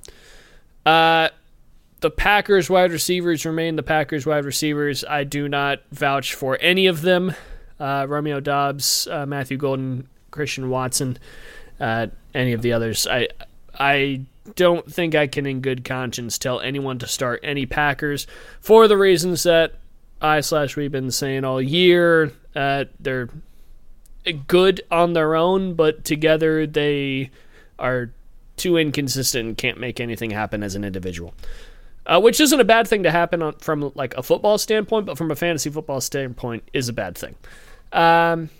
A: The Packers wide receivers remain the Packers wide receivers. I do not vouch for any of them. Romeo Doubs, Matthew Golden, Christian Watson, any of the others. I don't think I can in good conscience tell anyone to start any Packers for the reasons that we've been saying all year. They're good on their own, but together they are too inconsistent and can't make anything happen as an individual. Which isn't a bad thing to happen from a football standpoint, but from a fantasy football standpoint is a bad thing. And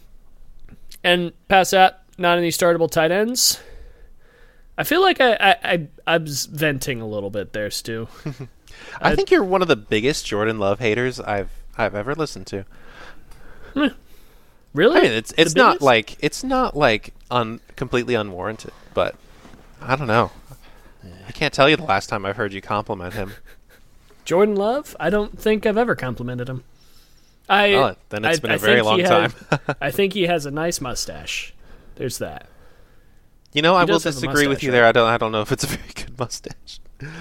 A: past that, not any startable tight ends. I feel like I was venting a little bit there, Stu.
B: I think you're one of the biggest Jordan Love haters I've ever listened to.
A: Really?
B: I mean, it's not completely unwarranted, but I don't know. I can't tell you the last time I've heard you compliment him.
A: Jordan Love? I don't think I've ever complimented him.
B: Then it's been a very long time.
A: I think he has a nice mustache. There's that.
B: I will disagree with you there. I don't know if it's a very good mustache.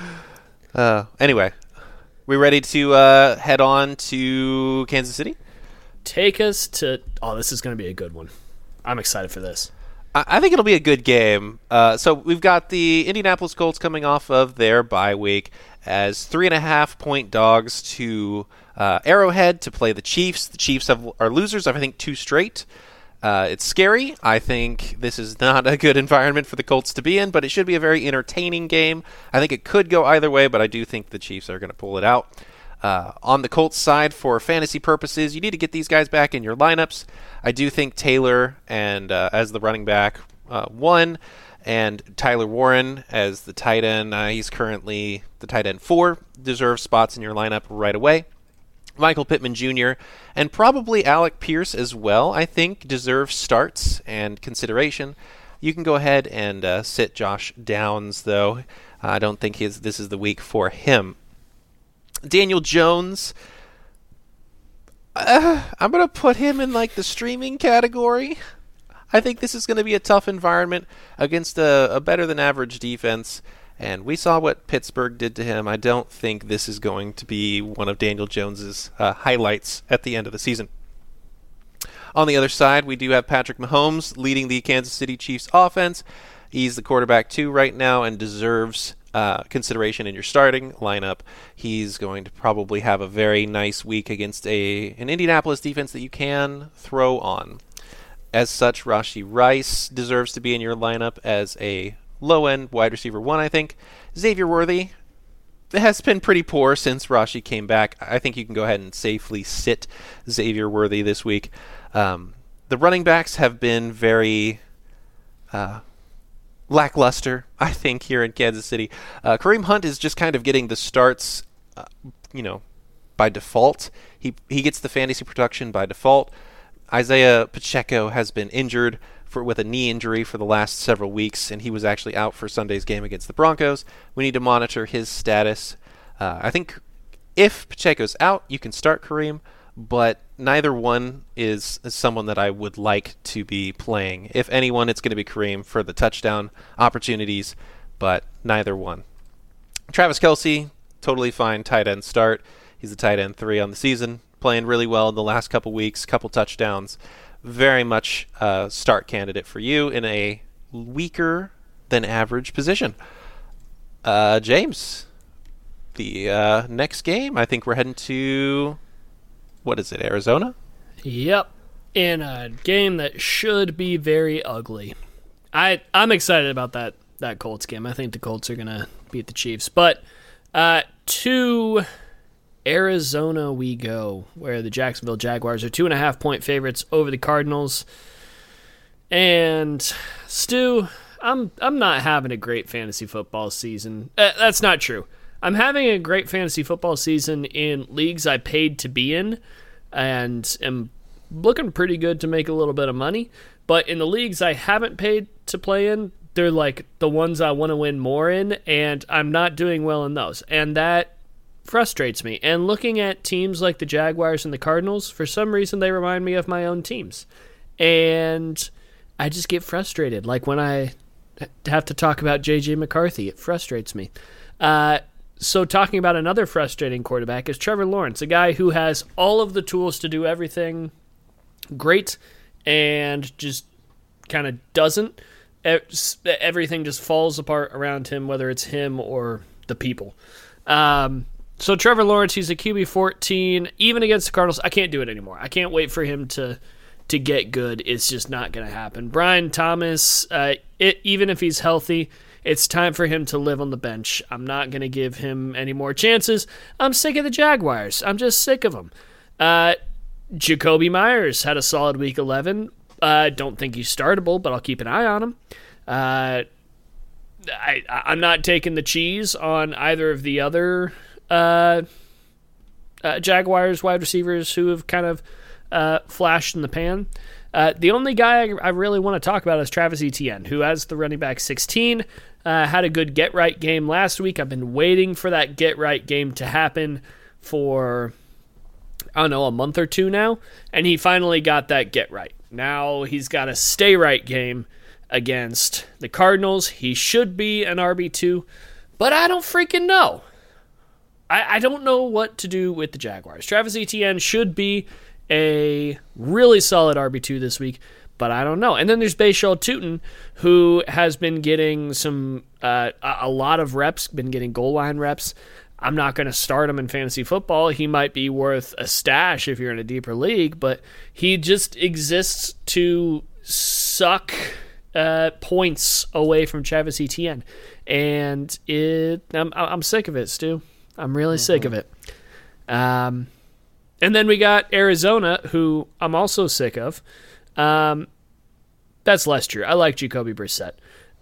B: Anyway, we ready to head on to Kansas City?
A: Take us to... Oh, this is going to be a good one. I'm excited for this.
B: I think it'll be a good game. So we've got the Indianapolis Colts coming off of their bye week as 3.5-point dogs to Arrowhead to play the Chiefs. The Chiefs are losers, I think, 2 straight. It's scary. I think this is not a good environment for the Colts to be in, but it should be a very entertaining game. I think it could go either way, but I do think the Chiefs are going to pull it out. On the Colts side, for fantasy purposes, you need to get these guys back in your lineups. I do think Taylor and as the running back 1, and Tyler Warren as the tight end. He's currently the tight end 4. Deserves spots in your lineup right away. Michael Pittman Jr. and probably Alec Pierce as well, I think, deserve starts and consideration. You can go ahead and sit Josh Downs, though. I don't think this is the week for him. Daniel Jones, I'm going to put him in the streaming category. I think this is going to be a tough environment against a better-than-average defense. And we saw what Pittsburgh did to him. I don't think this is going to be one of Daniel Jones's highlights at the end of the season. On the other side, we do have Patrick Mahomes leading the Kansas City Chiefs offense. He's the quarterback 2 right now and deserves consideration in your starting lineup. He's going to probably have a very nice week against an Indianapolis defense that you can throw on. As such, Rashee Rice deserves to be in your lineup as a low-end wide receiver 1, I think. Xavier Worthy, has been pretty poor since Rashi came back. I think you can go ahead and safely sit Xavier Worthy this week. The running backs have been very lackluster, I think, here in Kansas City. Kareem Hunt is just kind of getting the starts, by default. He gets the fantasy production by default. Isaiah Pacheco has been injured with a knee injury for the last several weeks, and he was actually out for Sunday's game against the Broncos. We need to monitor his status. I think if Pacheco's out, you can start Kareem, but neither one is someone that I would like to be playing. If anyone, it's going to be Kareem for the touchdown opportunities, but neither one. Travis Kelce, totally fine tight end start. He's the tight end 3 on the season, playing really well in the last couple weeks, couple touchdowns. Very much a start candidate for you in a weaker than average position. James, the next game, I think we're heading to, what is it, Arizona?
A: Yep, in a game that should be very ugly. I'm excited about that Colts game. I think the Colts are going to beat the Chiefs. But to Arizona we go, where the Jacksonville Jaguars are 2.5-point favorites over the Cardinals. And Stu, I'm not having a great fantasy football season. That's not true. I'm having a great fantasy football season in leagues I paid to be in, and am looking pretty good to make a little bit of money. But in the leagues I haven't paid to play in, they're like the ones I want to win more in, and I'm not doing well in those. And that frustrates me. And looking at teams like the Jaguars and the Cardinals, for some reason they remind me of my own teams. And I just get frustrated. Like when I have to talk about J.J. McCarthy, it frustrates me. So talking about another frustrating quarterback is Trevor Lawrence, a guy who has all of the tools to do everything great and just kind of doesn't. Everything just falls apart around him, whether it's him or the people. So Trevor Lawrence, he's a QB 14. Even against the Cardinals, I can't do it anymore. I can't wait for him to get good. It's just not going to happen. Brian Thomas, even if he's healthy, it's time for him to live on the bench. I'm not going to give him any more chances. I'm sick of the Jaguars. I'm just sick of them. Jacoby Myers had a solid week 11. Don't think he's startable, but I'll keep an eye on him. I'm not taking the cheese on either of the other Jaguars wide receivers who have kind of flashed in the pan. The only guy I really want to talk about is Travis Etienne, who has the running back 16, had a good get-right game last week. I've been waiting for that get-right game to happen for, I don't know, a month or two now, and he finally got that get-right. Now he's got a stay-right game against the Cardinals. He should be an RB2, but I don't freaking know. I don't know what to do with the Jaguars. Travis Etienne should be a really solid RB2 this week, but I don't know. And then there's Bashal Tutin, who has been getting some a lot of reps, been getting goal line reps. I'm not going to start him in fantasy football. He might be worth a stash if you're in a deeper league, but he just exists to suck points away from Travis Etienne. And I'm sick of it, Stu. I'm really sick of it. And then we got Arizona, who I'm also sick of. That's less true. I like Jacoby Brissett.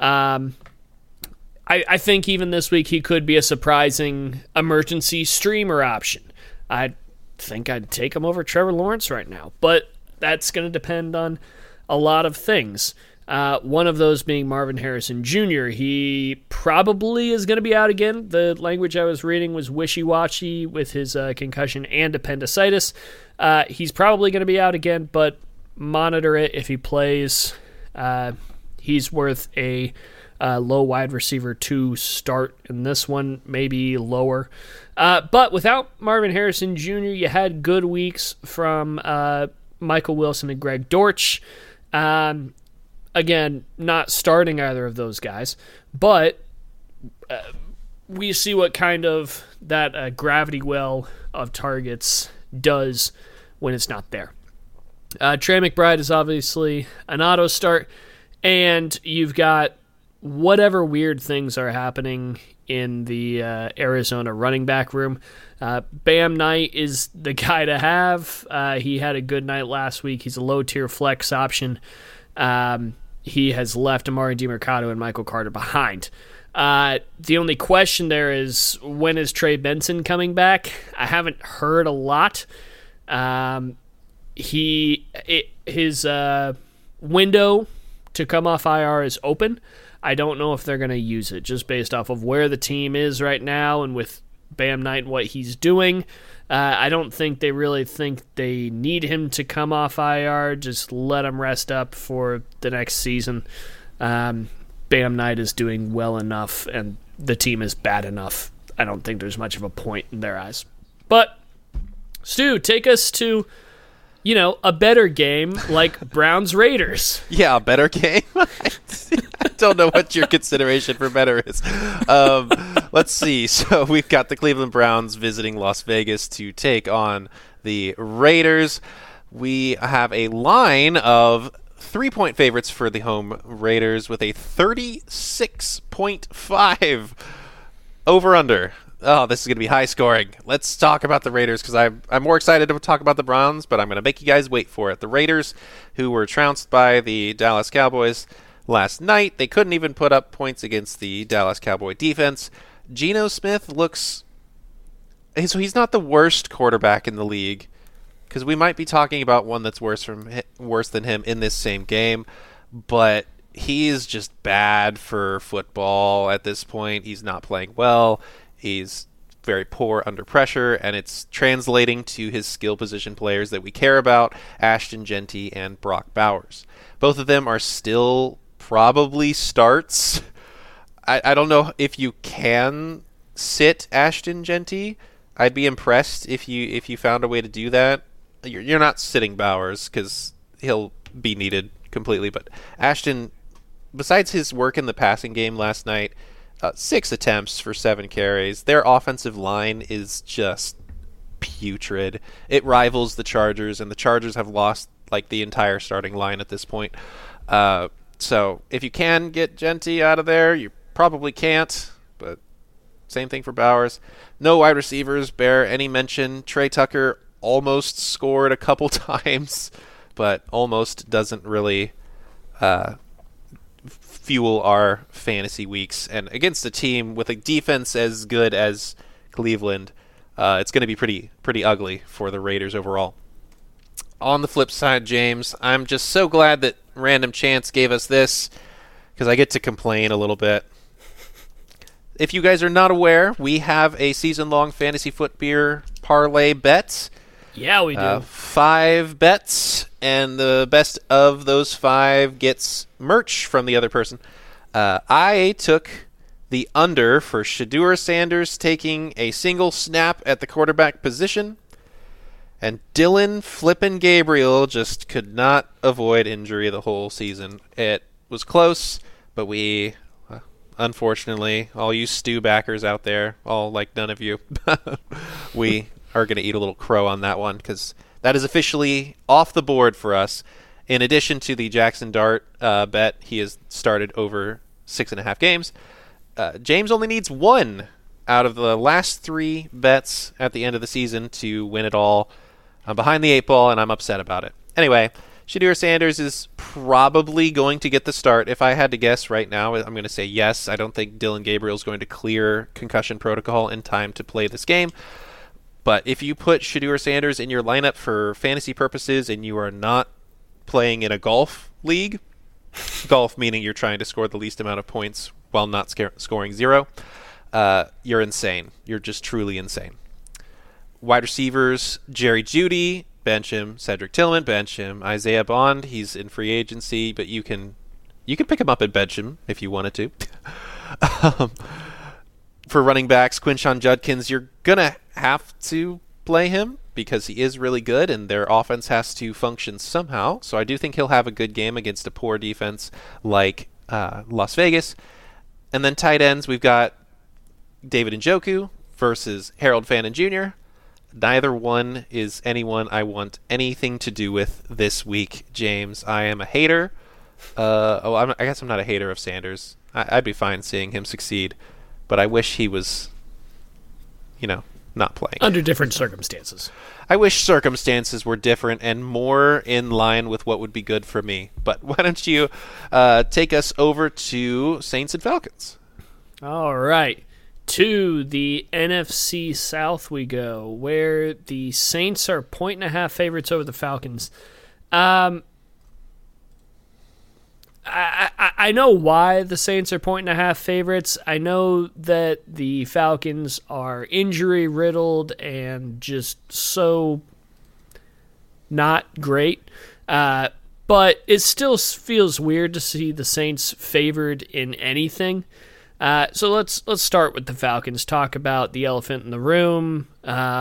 A: I think even this week he could be a surprising emergency streamer option. I think I'd take him over Trevor Lawrence right now, but that's going to depend on a lot of things. One of those being Marvin Harrison Jr. He probably is going to be out again. The language I was reading was wishy-washy with his concussion and appendicitis. He's probably going to be out again, but monitor it if he plays. He's worth a low wide receiver 2 start in this one, maybe lower. But without Marvin Harrison Jr., you had good weeks from Michael Wilson and Greg Dortch. Again, not starting either of those guys, but we see what kind of that gravity well of targets does when it's not there. Trey McBride is obviously an auto start, and you've got whatever weird things are happening in the Arizona running back room. Bam Knight is the guy to have. He had a good night last week. He's a low-tier flex option. He has left Amari DiMercato and Michael Carter behind. The only question there is, when is Trey Benson coming back? I haven't heard a lot. His window to come off IR is open. I don't know if they're going to use it, just based off of where the team is right now and with Bam Knight and what he's doing. I don't think they really think they need him to come off IR. Just let him rest up for the next season. Bam Knight is doing well enough, and the team is bad enough. I don't think there's much of a point in their eyes. But, Stu, take us to, a better game like Browns-Raiders.
B: Yeah, a better game? I don't know what your consideration for better is. Let's see. So we've got the Cleveland Browns visiting Las Vegas to take on the Raiders. We have a line of 3-point favorites for the home Raiders with a 36.5 over-under. Oh, this is going to be high scoring. Let's talk about the Raiders because I'm more excited to talk about the Browns, but I'm going to make you guys wait for it. The Raiders, who were trounced by the Dallas Cowboys last night, they couldn't even put up points against the Dallas Cowboy defense. Geno Smith looks... So he's not the worst quarterback in the league, because we might be talking about one that's worse than him in this same game, but he is just bad for football at this point. He's not playing well. He's very poor under pressure, and it's translating to his skill position players that we care about, Ashton Jeanty and Brock Bowers. Both of them are still probably starts. I don't know if you can sit Ashton Jeanty. I'd be impressed if you found a way to do that. You're not sitting Bowers because he'll be needed completely, but Ashton, besides his work in the passing game last night, 6 attempts for 7 carries. Their offensive line is just putrid. It rivals the Chargers, and the Chargers have lost like the entire starting line at this point. So if you can get Jeanty out of there, you probably can't, but same thing for Bowers. No wide receivers bear any mention. Trey Tucker almost scored a couple times, but almost doesn't really fuel our fantasy weeks. And against a team with a defense as good as Cleveland, it's going to be pretty ugly for the Raiders overall. On the flip side, James, I'm just so glad that Random Chance gave us this, because I get to complain a little bit. If you guys are not aware, we have a season-long Fantasy Foot Beer parlay bet.
A: Yeah, we do.
B: 5 bets, and the best of those 5 gets merch from the other person. I took the under for Shedeur Sanders taking a single snap at the quarterback position, and Dylan Flippin' Gabriel just could not avoid injury the whole season. It was close, but we... unfortunately, all you Stu backers out there, all like none of you, we are going to eat a little crow on that one because that is officially off the board for us. In addition to the Jackson Dart bet, he has started over 6.5 games. James only needs 1 out of the last 3 bets at the end of the season to win it all. I'm behind the 8 ball, and I'm upset about it. Anyway, Shedeur Sanders is probably going to get the start. If I had to guess right now, I'm going to say yes. I don't think Dylan Gabriel is going to clear concussion protocol in time to play this game. But if you put Shedeur Sanders in your lineup for fantasy purposes and you are not playing in a golf league, golf meaning you're trying to score the least amount of points while not scoring 0, you're insane. You're just truly insane. Wide receivers, Jerry Jeudy, bench him. Cedric Tillman, bench him. Isaiah Bond, he's in free agency, but you can pick him up and bench him if you wanted to. For running backs, Quinshon Judkins, you're going to have to play him because he is really good and their offense has to function somehow. So I do think he'll have a good game against a poor defense like Las Vegas. And then tight ends, we've got David Njoku versus Harold Fannin Jr. Neither one is anyone I want anything to do with this week, James. I am a hater. I guess I'm not a hater of Sanders. I'd be fine seeing him succeed. but I wish he was, not playing.
A: Under different circumstances.
B: I wish circumstances were different and more in line with what would be good for me. But why don't you take us over to Saints and Falcons?
A: All right. To the NFC South we go, where the Saints are 1.5 favorites over the Falcons. I know why the Saints are 1.5 favorites. I know that the Falcons are injury riddled and just so not great. But it still feels weird to see the Saints favored in anything. So let's start with the Falcons. Talk about the elephant in the room.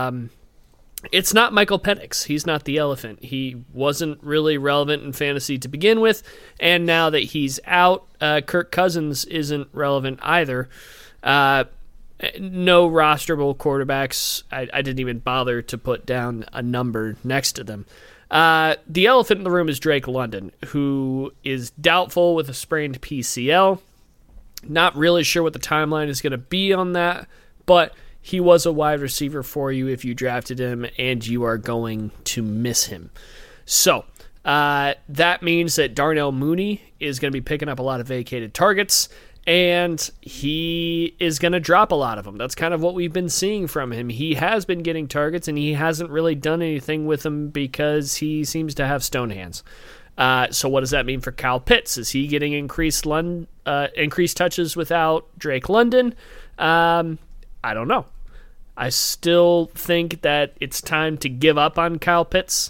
A: It's not Michael Penix. He's not the elephant. He wasn't really relevant in fantasy to begin with, and now that he's out, Kirk Cousins isn't relevant either. No rosterable quarterbacks. I didn't even bother to put down a number next to them. The elephant in the room is Drake London, who is doubtful with a sprained PCL. Not really sure what the timeline is going to be on that, but he was a wide receiver for you if you drafted him, and you are going to miss him. So that means that Darnell Mooney is going to be picking up a lot of vacated targets, and he is going to drop a lot of them. That's kind of what we've been seeing from him. He has been getting targets, and he hasn't really done anything with them because he seems to have stone hands. So what does that mean for Kyle Pitts? Is he getting increased touches without Drake London? I don't know. I still think that it's time to give up on Kyle Pitts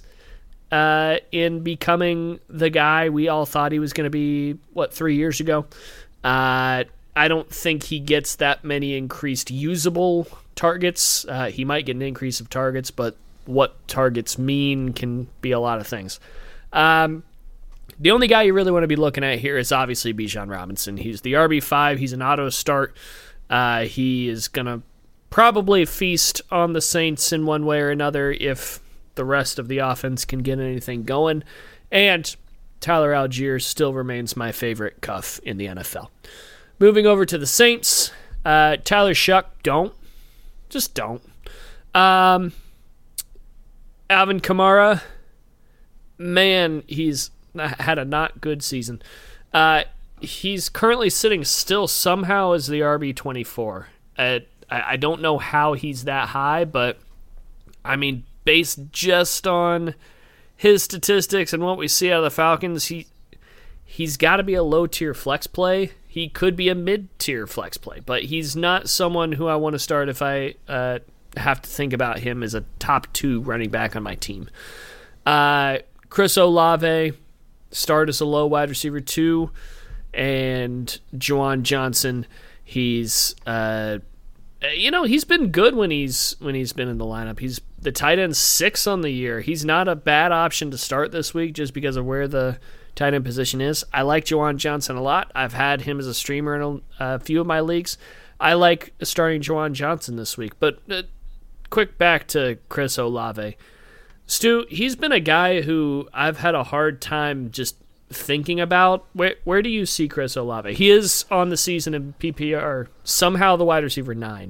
A: in becoming the guy we all thought he was going to be, 3 years ago? I don't think he gets that many increased usable targets. He might get an increase of targets, but what targets mean can be a lot of things. The only guy you really want to be looking at here is obviously Bijan Robinson. He's the RB5. He's an auto start. He is going to probably feast on the Saints in one way or another if the rest of the offense can get anything going. And Tyler Algier still remains my favorite cuff in the NFL. Moving over to the Saints, Tyler Shuck, don't. Just don't. Alvin Kamara, man, he's had a not good season. He's currently sitting still somehow as the RB24. I don't know how he's that high, but I mean, based just on his statistics and what we see out of the Falcons, he's got to be a low-tier flex play. He could be a mid-tier flex play, but he's not someone who I want to start if I have to think about him as a top 2 running back on my team. Chris Olave, start as a low wide receiver 2, and Juwan Johnson, he's he's been good when he's been in the lineup. He's the tight end 6 on the year. He's not a bad option to start this week just because of where the tight end position is. I like Juwan Johnson a lot. I've had him as a streamer in a few of my leagues. I like starting Juwan Johnson this week. But quick back to Chris Olave. Stu, he's been a guy who I've had a hard time just thinking about. Where do you see Chris Olave? He is on the season in PPR, somehow the wide receiver 9.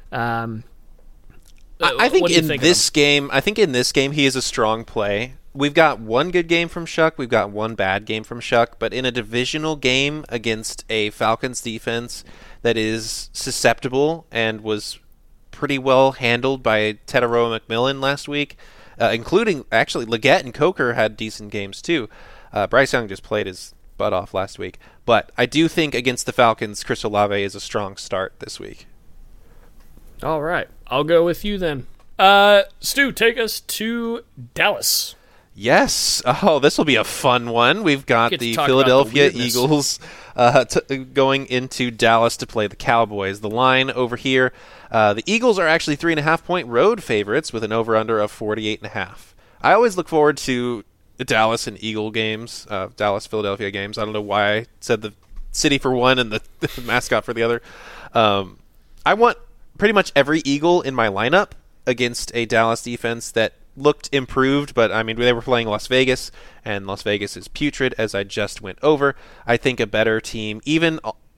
B: I think in this game he is a strong play. We've got one good game from Shuck, we've got one bad game from Shuck, but in a divisional game against a Falcons defense that is susceptible and was pretty well handled by Teteroa McMillan last week, including actually Leggett and Coker had decent games too. Bryce Young just played his butt off last week, but I do think against the Falcons, Chris Olave is a strong start this week.
A: All right, I'll go with you then. Stu, take us to Dallas.
B: Yes. Oh, this will be a fun one. We've got the Philadelphia Eagles going into Dallas to play the Cowboys. The line over here, the Eagles are actually 3.5-point road favorites with an over-under of 48.5. I always look forward to the Dallas and Eagle games, Dallas-Philadelphia games. I don't know why I said the city for one and the mascot for the other. I want pretty much every Eagle in my lineup against a Dallas defense that looked improved, but I mean, they were playing Las Vegas, and Las Vegas is putrid, as I just went over. I think a better team, even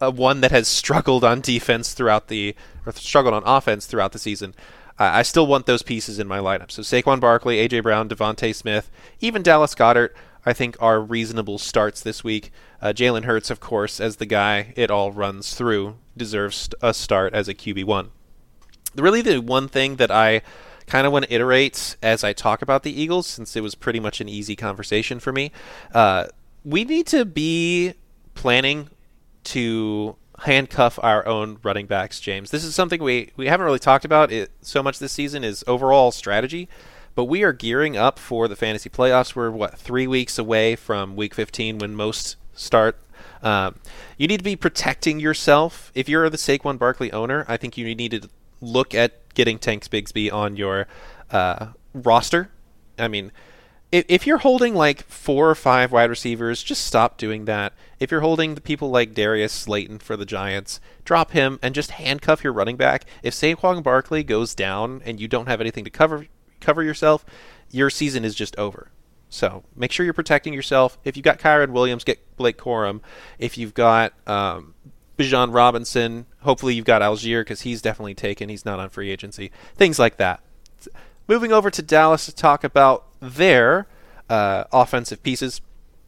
B: one that has struggled on defense struggled on offense throughout the season. I still want those pieces in my lineup. So Saquon Barkley, A.J. Brown, Devontae Smith, even Dallas Goedert, I think are reasonable starts this week. Jalen Hurts, of course, as the guy it all runs through, deserves a start as a QB1. Really the one thing that I kind of want to iterate as I talk about the Eagles, since it was pretty much an easy conversation for me, we need to be planning to handcuff our own running backs, James. This is something we haven't really talked about so much this season is overall strategy, but we are gearing up for the fantasy playoffs. We're, 3 weeks away from week 15 when most start. You need to be protecting yourself. If you're the Saquon Barkley owner, I think you need to look at getting Tank Bigsby on your roster. I mean, if you're holding like 4 or 5 wide receivers, just stop doing that. If you're holding the people like Darius Slayton for the Giants, drop him and just handcuff your running back. If Saquon Barkley goes down and you don't have anything to cover yourself, your season is just over. So make sure you're protecting yourself. If you've got Kyron Williams, get Blake Corum. If you've got Bijan Robinson, hopefully you've got Algier because he's definitely taken. He's not on free agency. Things like that. Moving over to Dallas to talk about their offensive pieces.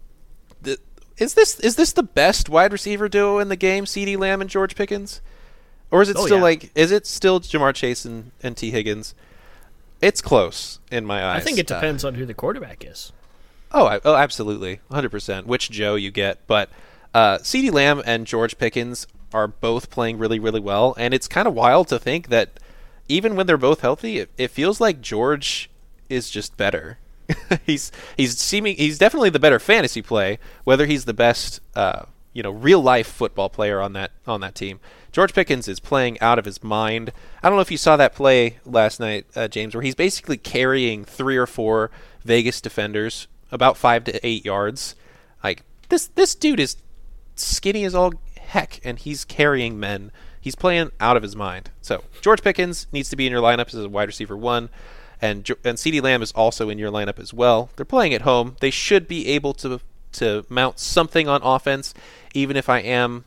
B: Is this the best wide receiver duo in the game, CeeDee Lamb and George Pickens? Or is it is it still Jamar Chase and T. Higgins? It's close in my eyes.
A: I think it depends on who the quarterback is.
B: Oh, absolutely. 100%. Which Joe you get. But CeeDee Lamb and George Pickens are both playing really, really well. And it's kind of wild to think that even when they're both healthy, it feels like George is just better. He's definitely the better fantasy play. Whether he's the best, real life football player on that team, George Pickens is playing out of his mind. I don't know if you saw that play last night, James, where he's basically carrying 3 or 4 Vegas defenders about 5 to 8 yards. Like this dude is skinny as all heck, and he's carrying men. He's playing out of his mind. So George Pickens needs to be in your lineup as a wide receiver 1. And CeeDee Lamb is also in your lineup as well. They're playing at home. They should be able to mount something on offense, even if I am,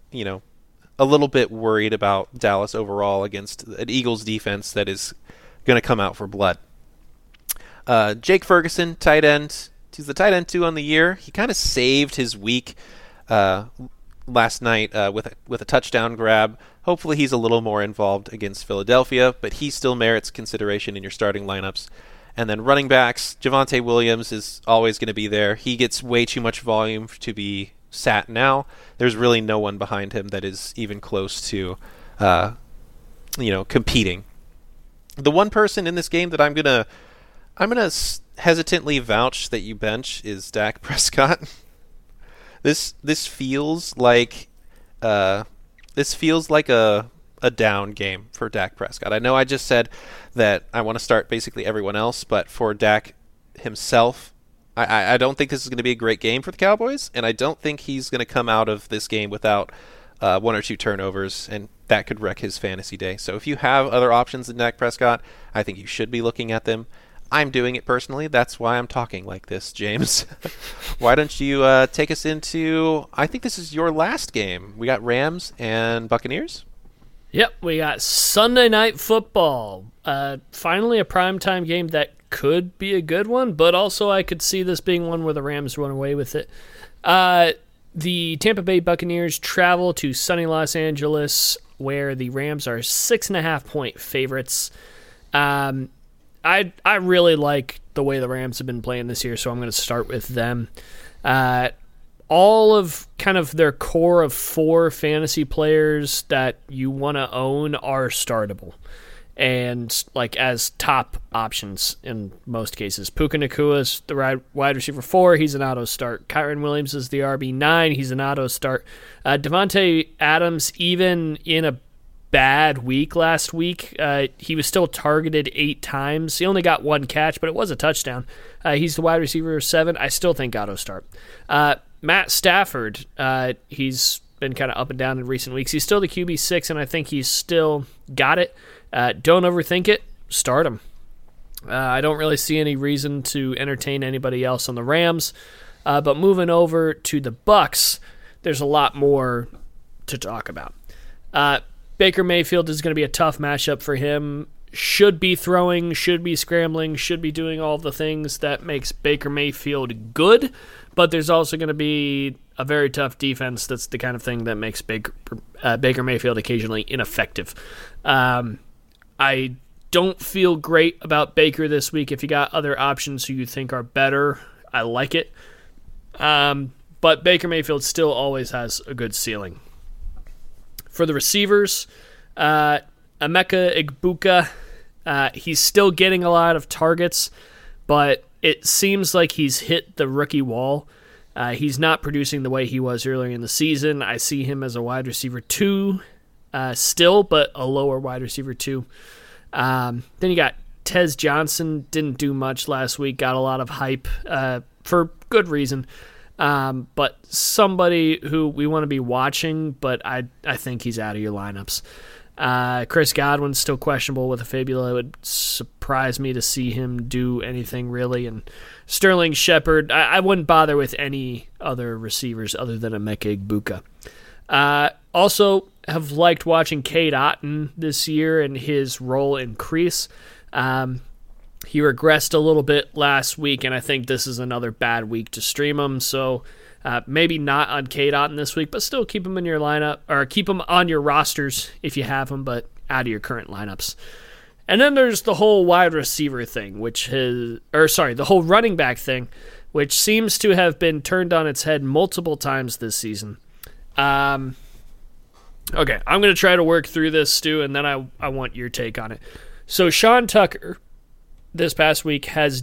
B: a little bit worried about Dallas overall against an Eagles defense that is going to come out for blood. Jake Ferguson, tight end. He's the tight end 2 on the year. He kind of saved his week last night with a touchdown grab. Hopefully he's a little more involved against Philadelphia, but he still merits consideration in your starting lineups. And then running backs, Javonte Williams is always going to be there. He gets way too much volume to be sat now. There's really no one behind him that is even close to competing. The one person in this game that I'm gonna hesitantly vouch that you bench is Dak Prescott. This feels like a down game for Dak Prescott. I know I just said that I want to start basically everyone else, but for Dak himself, I don't think this is going to be a great game for the Cowboys, and I don't think he's going to come out of this game without 1 or 2 turnovers, and that could wreck his fantasy day. So if you have other options than Dak Prescott, I think you should be looking at them. I'm doing it personally. That's why I'm talking like this, James. Why don't you take us into, I think this is your last game. We got Rams and Buccaneers.
A: Yep, we got Sunday Night Football. Finally a primetime game that could be a good one, but also I could see this being one where the Rams run away with it. The Tampa Bay Buccaneers travel to sunny Los Angeles, where the Rams are 6.5-point favorites. I really like the way the Rams have been playing this year, so I'm going to start with them. All of kind of their core of 4 fantasy players that you want to own are startable and like as top options in most cases. Puka Nacua is the wide receiver 4. He's an auto start. Kyron Williams is the RB9. He's an auto start. Devontae Adams, even in a bad week last week, he was still targeted 8 times. He only got 1 catch, but it was a touchdown. He's the wide receiver 7. I still think auto start. Matt Stafford, he's been kind of up and down in recent weeks. He's still the QB6, and I think he's still got it. Don't overthink it. Start him. I don't really see any reason to entertain anybody else on the Rams. But moving over to the Bucs, there's a lot more to talk about. Baker Mayfield is going to be a tough matchup for him. Should be throwing, should be scrambling, should be doing all the things that makes Baker Mayfield good, but there's also going to be a very tough defense that's the kind of thing that makes Baker Mayfield occasionally ineffective. I don't feel great about Baker this week. If you got other options who you think are better, I like it. But Baker Mayfield still always has a good ceiling. For the receivers, Emeka Egbuka, he's still getting a lot of targets, but it seems like he's hit the rookie wall. He's not producing the way he was earlier in the season. I see him as a wide receiver 2 still, but a lower wide receiver 2. Then you got Tez Johnson, didn't do much last week, got a lot of hype for good reason. But somebody who we want to be watching, but I think he's out of your lineups. Chris Godwin's still questionable with a fibula. It would surprise me to see him do anything really. And Sterling Shepard, I wouldn't bother with any other receivers other than Emeka Egbuka. Also, have liked watching Cade Otton this year and his role increase. He regressed a little bit last week, and I think this is another bad week to stream him. So maybe not on Cade Otton this week, but still keep him in your lineup, or keep him on your rosters if you have him, but out of your current lineups. And then there's the whole wide receiver thing, the whole running back thing, which seems to have been turned on its head multiple times this season. Okay, I'm going to try to work through this, Stu, and then I want your take on it. So Sean Tucker this past week has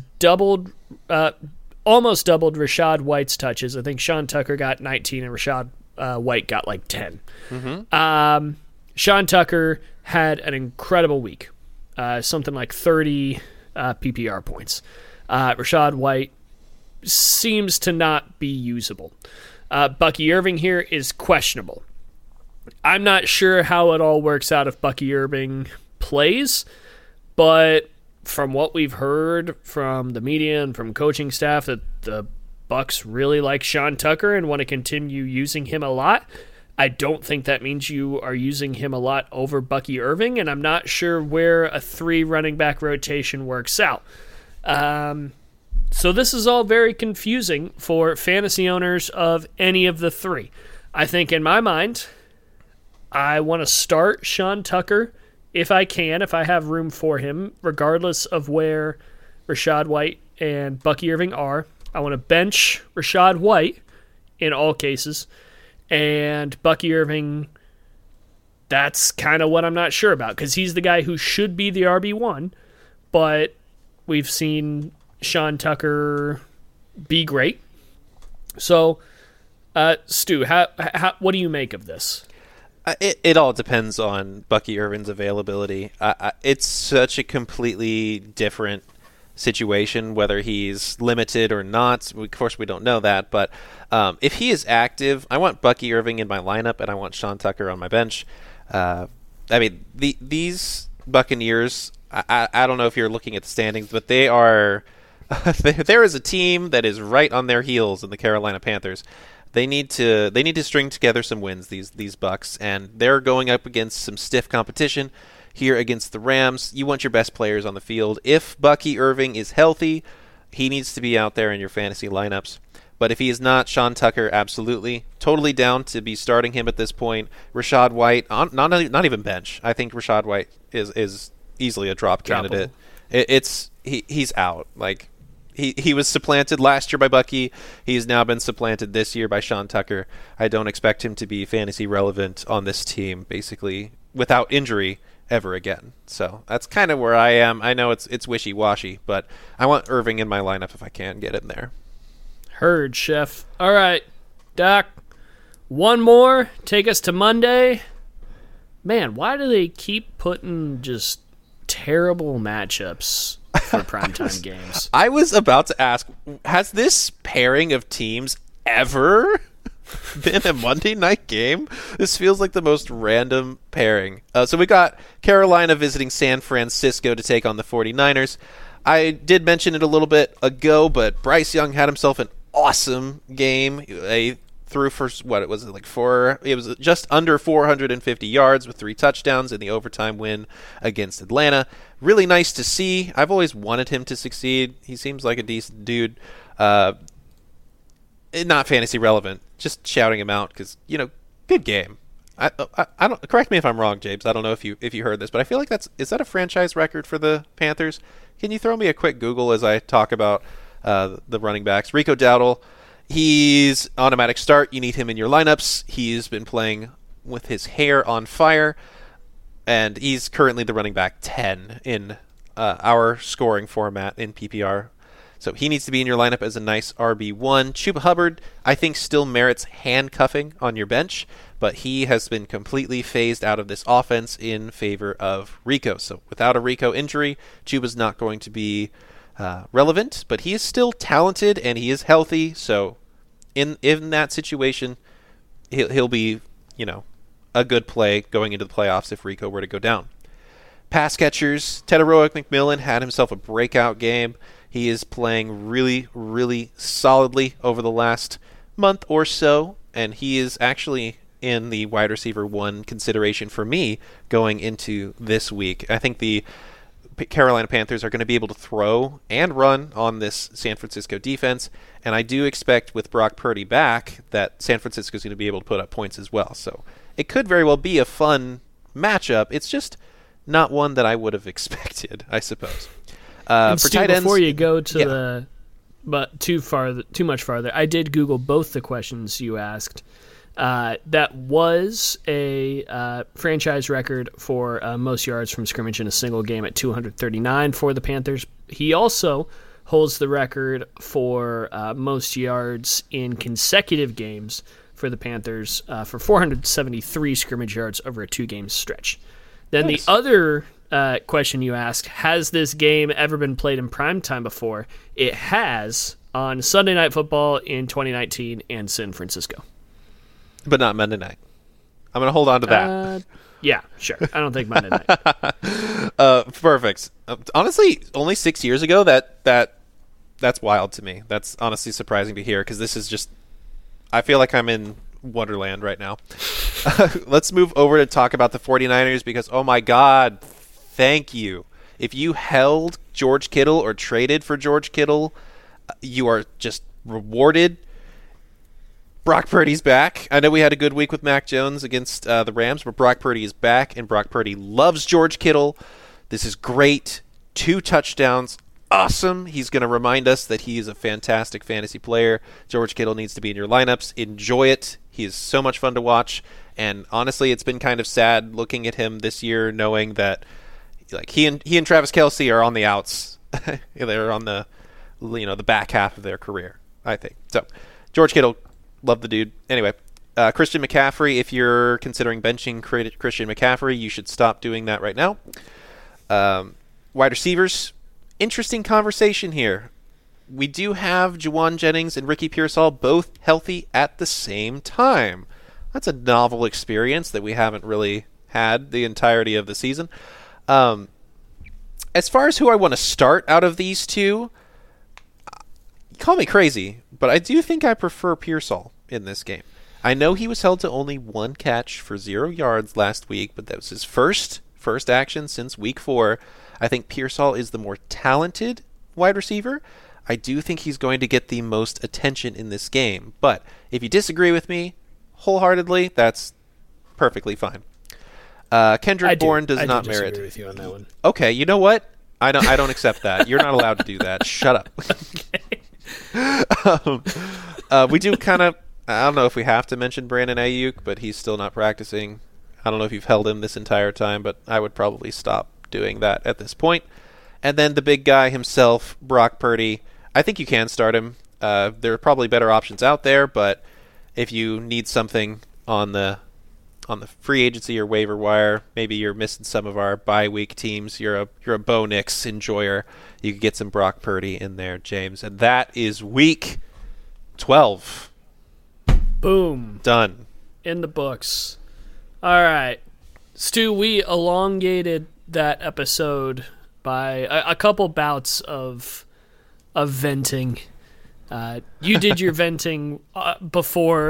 A: almost doubled Rachaad White's touches. I think Sean Tucker got 19 and Rachaad White got like 10. Mm-hmm. Sean Tucker had an incredible week, something like 30 PPR points. Rachaad White seems to not be usable. Bucky Irving here is questionable. I'm not sure how it all works out if Bucky Irving plays, but from what we've heard from the media and from coaching staff, that the Bucs really like Sean Tucker and want to continue using him a lot. I don't think that means you are using him a lot over Bucky Irving, and I'm not sure where a 3 running back rotation works out. So this is all very confusing for fantasy owners of any of the 3. I think in my mind, I want to start Sean Tucker if I can, if I have room for him, regardless of where Rachaad White and Bucky Irving are. I want to bench Rachaad White in all cases, and Bucky Irving, that's kind of what I'm not sure about, because he's the guy who should be the RB1, but we've seen Sean Tucker be great. So, Stu, what do you make of this?
B: It all depends on Bucky Irving's availability. It's such a completely different situation, whether he's limited or not. Of course, we don't know that, but if he is active, I want Bucky Irving in my lineup, and I want Sean Tucker on my bench. These Buccaneers, I don't know if you're looking at the standings, but they are there is a team that is right on their heels in the Carolina Panthers. They need to string together some wins, these Bucs, and they're going up against some stiff competition here against the Rams. You want your best players on the field. If Bucky Irving is healthy, he needs to be out there in your fantasy lineups. But if he is not, Sean Tucker, absolutely, totally down to be starting him at this point. Rachaad White, not even bench. I think Rachaad White is easily a drop candidate. He's out. Like, He was supplanted last year by Bucky. He's now been supplanted this year by Sean Tucker. I don't expect him to be fantasy relevant on this team, basically, without injury ever again. So that's kind of where I am. I know it's wishy-washy, but I want Irving in my lineup if I can get in there.
A: Heard, Chef. All right, Doc, one more. Take us to Monday. Man, why do they keep putting just terrible matchups for primetime games?
B: I was about to ask, has this pairing of teams ever been a Monday night game? This feels like the most random pairing. So we got Carolina visiting San Francisco to take on the 49ers. I did mention it a little bit ago, but Bryce Young had himself an awesome game, a threw for what it was like four. It was just under 450 yards with 3 touchdowns in the overtime win against Atlanta. Really nice to see. I've always wanted him to succeed. He seems like a decent dude. Not fantasy relevant. Just shouting him out because good game. I don't, correct me if I'm wrong, James. I don't know if you heard this, but I feel like is that a franchise record for the Panthers? Can you throw me a quick Google as I talk about the running backs? Rico Dowdle, he's automatic start. You need him in your lineups. He's been playing with his hair on fire, and he's currently the running back 10 in our scoring format in PPR. So he needs to be in your lineup as a nice RB1. Chuba Hubbard, I think, still merits handcuffing on your bench, but he has been completely phased out of this offense in favor of Rico. So without a Rico injury, Chuba's not going to be relevant, but he is still talented and he is healthy. So in that situation, he'll be, a good play going into the playoffs if Rico were to go down. Pass catchers, Tedoroa McMillan had himself a breakout game. He is playing really, really solidly over the last month or so, and he is actually in the wide receiver 1 consideration for me going into this week. I think the Carolina Panthers are going to be able to throw and run on this San Francisco defense, and I do expect with Brock Purdy back that San Francisco is going to be able to put up points as well. So it could very well be a fun matchup. It's just not one that I would have expected, I suppose.
A: And for Stu, tight ends, before you go to too much farther, I did Google both the questions you asked. That was a franchise record for most yards from scrimmage in a single game at 239 for the Panthers. He also holds the record for most yards in consecutive games for the Panthers for 473 scrimmage yards over a 2-game stretch. Then nice. The other question you asked, has this game ever been played in primetime before? It has on Sunday Night Football in 2019 in San Francisco.
B: But not Monday night. I'm going to hold on to that.
A: Yeah, sure. I don't think Monday night.
B: Perfect. Honestly, only 6 years ago, that's wild to me. That's honestly surprising to hear because this is just, I feel like I'm in Wonderland right now. Let's move over to talk about the 49ers because, oh my God, thank you. If you held George Kittle or traded for George Kittle, you are just rewarded. Brock Purdy's back. I know we had a good week with Mac Jones against the Rams, but Brock Purdy is back, and Brock Purdy loves George Kittle. This is great. 2 touchdowns. Awesome. He's going to remind us that he is a fantastic fantasy player. George Kittle needs to be in your lineups. Enjoy it. He is so much fun to watch. And honestly, it's been kind of sad looking at him this year, knowing that like he and Travis Kelce are on the outs. They're on the the back half of their career, I think. So George Kittle, love the dude. Anyway, Christian McCaffrey, if you're considering benching Christian McCaffrey, you should stop doing that right now. Wide receivers, interesting conversation here. We do have Juwan Jennings and Ricky Pearsall both healthy at the same time. That's a novel experience that we haven't really had the entirety of the season. As far as who I want to start out of these two, call me crazy, but I do think I prefer Pearsall in this game. I know he was held to only 1 catch for 0 yards last week, but that was his first action since week 4. I think Pearsall is the more talented wide receiver. I do think he's going to get the most attention in this game. But if you disagree with me wholeheartedly, that's perfectly fine. Kendrick Bourne does not merit.
A: I disagree with you on that one.
B: Okay, you know what? I don't accept that. You're not allowed to do that. Shut up. Okay. We do kind of. I don't know if we have to mention Brandon Ayuk, but he's still not practicing. I don't know if you've held him this entire time, but I would probably stop doing that at this point. And then the big guy himself, Brock Purdy. I think you can start him. There are probably better options out there, but if you need something on the free agency or waiver wire, maybe you're missing some of our bye week teams. You're a Bo Nix enjoyer. You could get some Brock Purdy in there, James, and that is week 12.
A: Boom.
B: Done.
A: In the books. All right, Stu. We elongated that episode by a couple bouts of venting. You did your venting before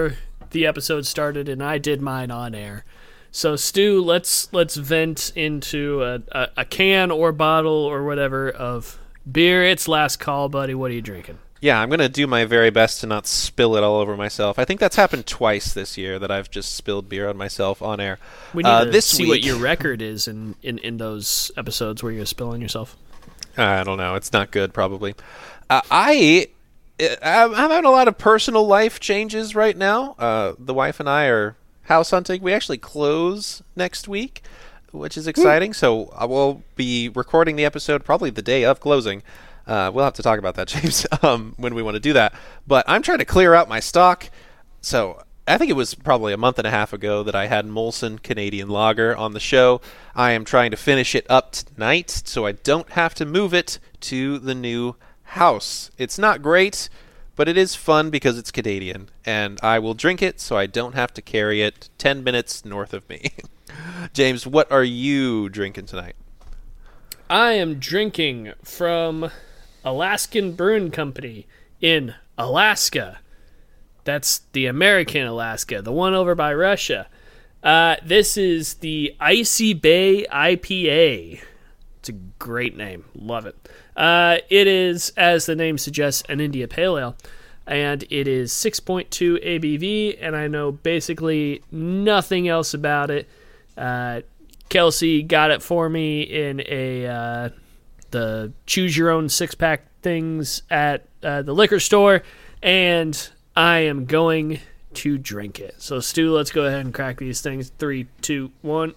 A: the episode started, and I did mine on air. So, Stu, let's vent into a can or bottle or whatever of beer. It's last call, buddy. What are you drinking?
B: Yeah, I'm going to do my very best to not spill it all over myself. I think that's happened twice this year that I've just spilled beer on myself on air.
A: We need to see what your record is in those episodes where you're spilling yourself.
B: I don't know. It's not good, probably. I'm having a lot of personal life changes right now. The wife and I are house hunting. We actually close next week, which is exciting. So I will be recording the episode probably the day of closing. We'll have to talk about that, James, when we want to do that. But I'm trying to clear out my stock. So I think it was probably a month and a half ago that I had Molson Canadian Lager on the show. I am trying to finish it up tonight so I don't have to move it to the new house. It's not great, but it is fun because it's Canadian. And I will drink it so I don't have to carry it 10 minutes north of me. James, what are you drinking tonight?
A: I am drinking from Alaskan Brewing Company in Alaska. That's the American Alaska, the one over by Russia. This is the Icy Bay IPA. It's a great name. Love it. It is, as the name suggests, an India Pale Ale, and it is 6.2 ABV, and I know basically nothing else about it. Kelsey got it for me in the choose-your-own six-pack things at the liquor store, and I am going to drink it. So, Stu, let's go ahead and crack these things. 3, 2, 1.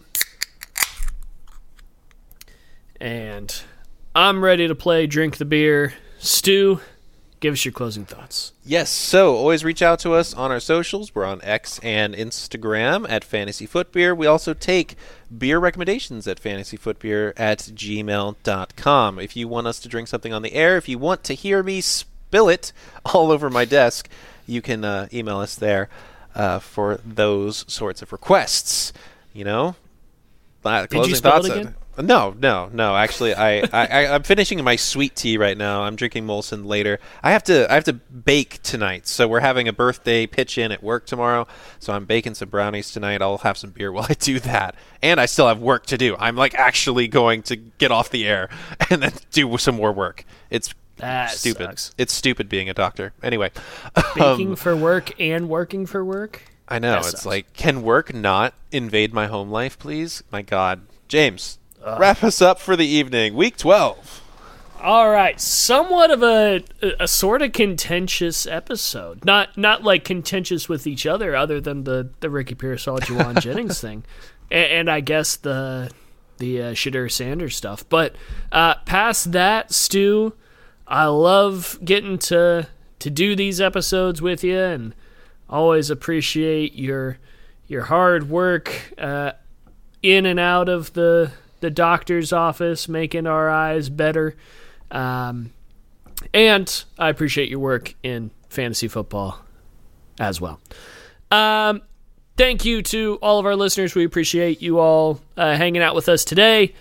A: And I'm ready to play Drink the Beer. Stu, give us your closing thoughts.
B: Yes, so always reach out to us on our socials. We're on X and Instagram at Fantasy Foot Beer. We also take beer recommendations at fantasyfootbeer@gmail.com. If you want us to drink something on the air, if you want to hear me spill it all over my desk, you can email us there for those sorts of requests. You know?
A: Did you spell it again?
B: No. Actually, I'm finishing my sweet tea right now. I'm drinking Molson later. I have to bake tonight, so we're having a birthday pitch-in at work tomorrow. So I'm baking some brownies tonight. I'll have some beer while I do that, and I still have work to do. I'm like actually going to get off the air and then do some more work. It's stupid.
A: Sucks.
B: It's stupid being a doctor. Anyway,
A: baking for work and working for work.
B: I know. It's like, can work not invade my home life, please? My God, James. Wrap us up for the evening. Week 12.
A: All right. Somewhat of a sort of contentious episode. Not like contentious with each other than the Ricky Pearsall, Juwan Jennings thing. And I guess the Shadur Sanders stuff. But past that, Stu, I love getting to do these episodes with you, and always appreciate your hard work in and out of the doctor's office, making our eyes better. And I appreciate your work in fantasy football as well. Thank you to all of our listeners. We appreciate you all hanging out with us today.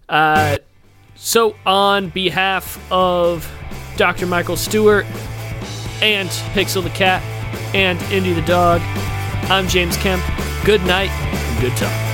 A: So on behalf of Dr. Michael Stewart and Pixel the Cat and Indy the Dog, I'm James Kemp. Good night and good talk.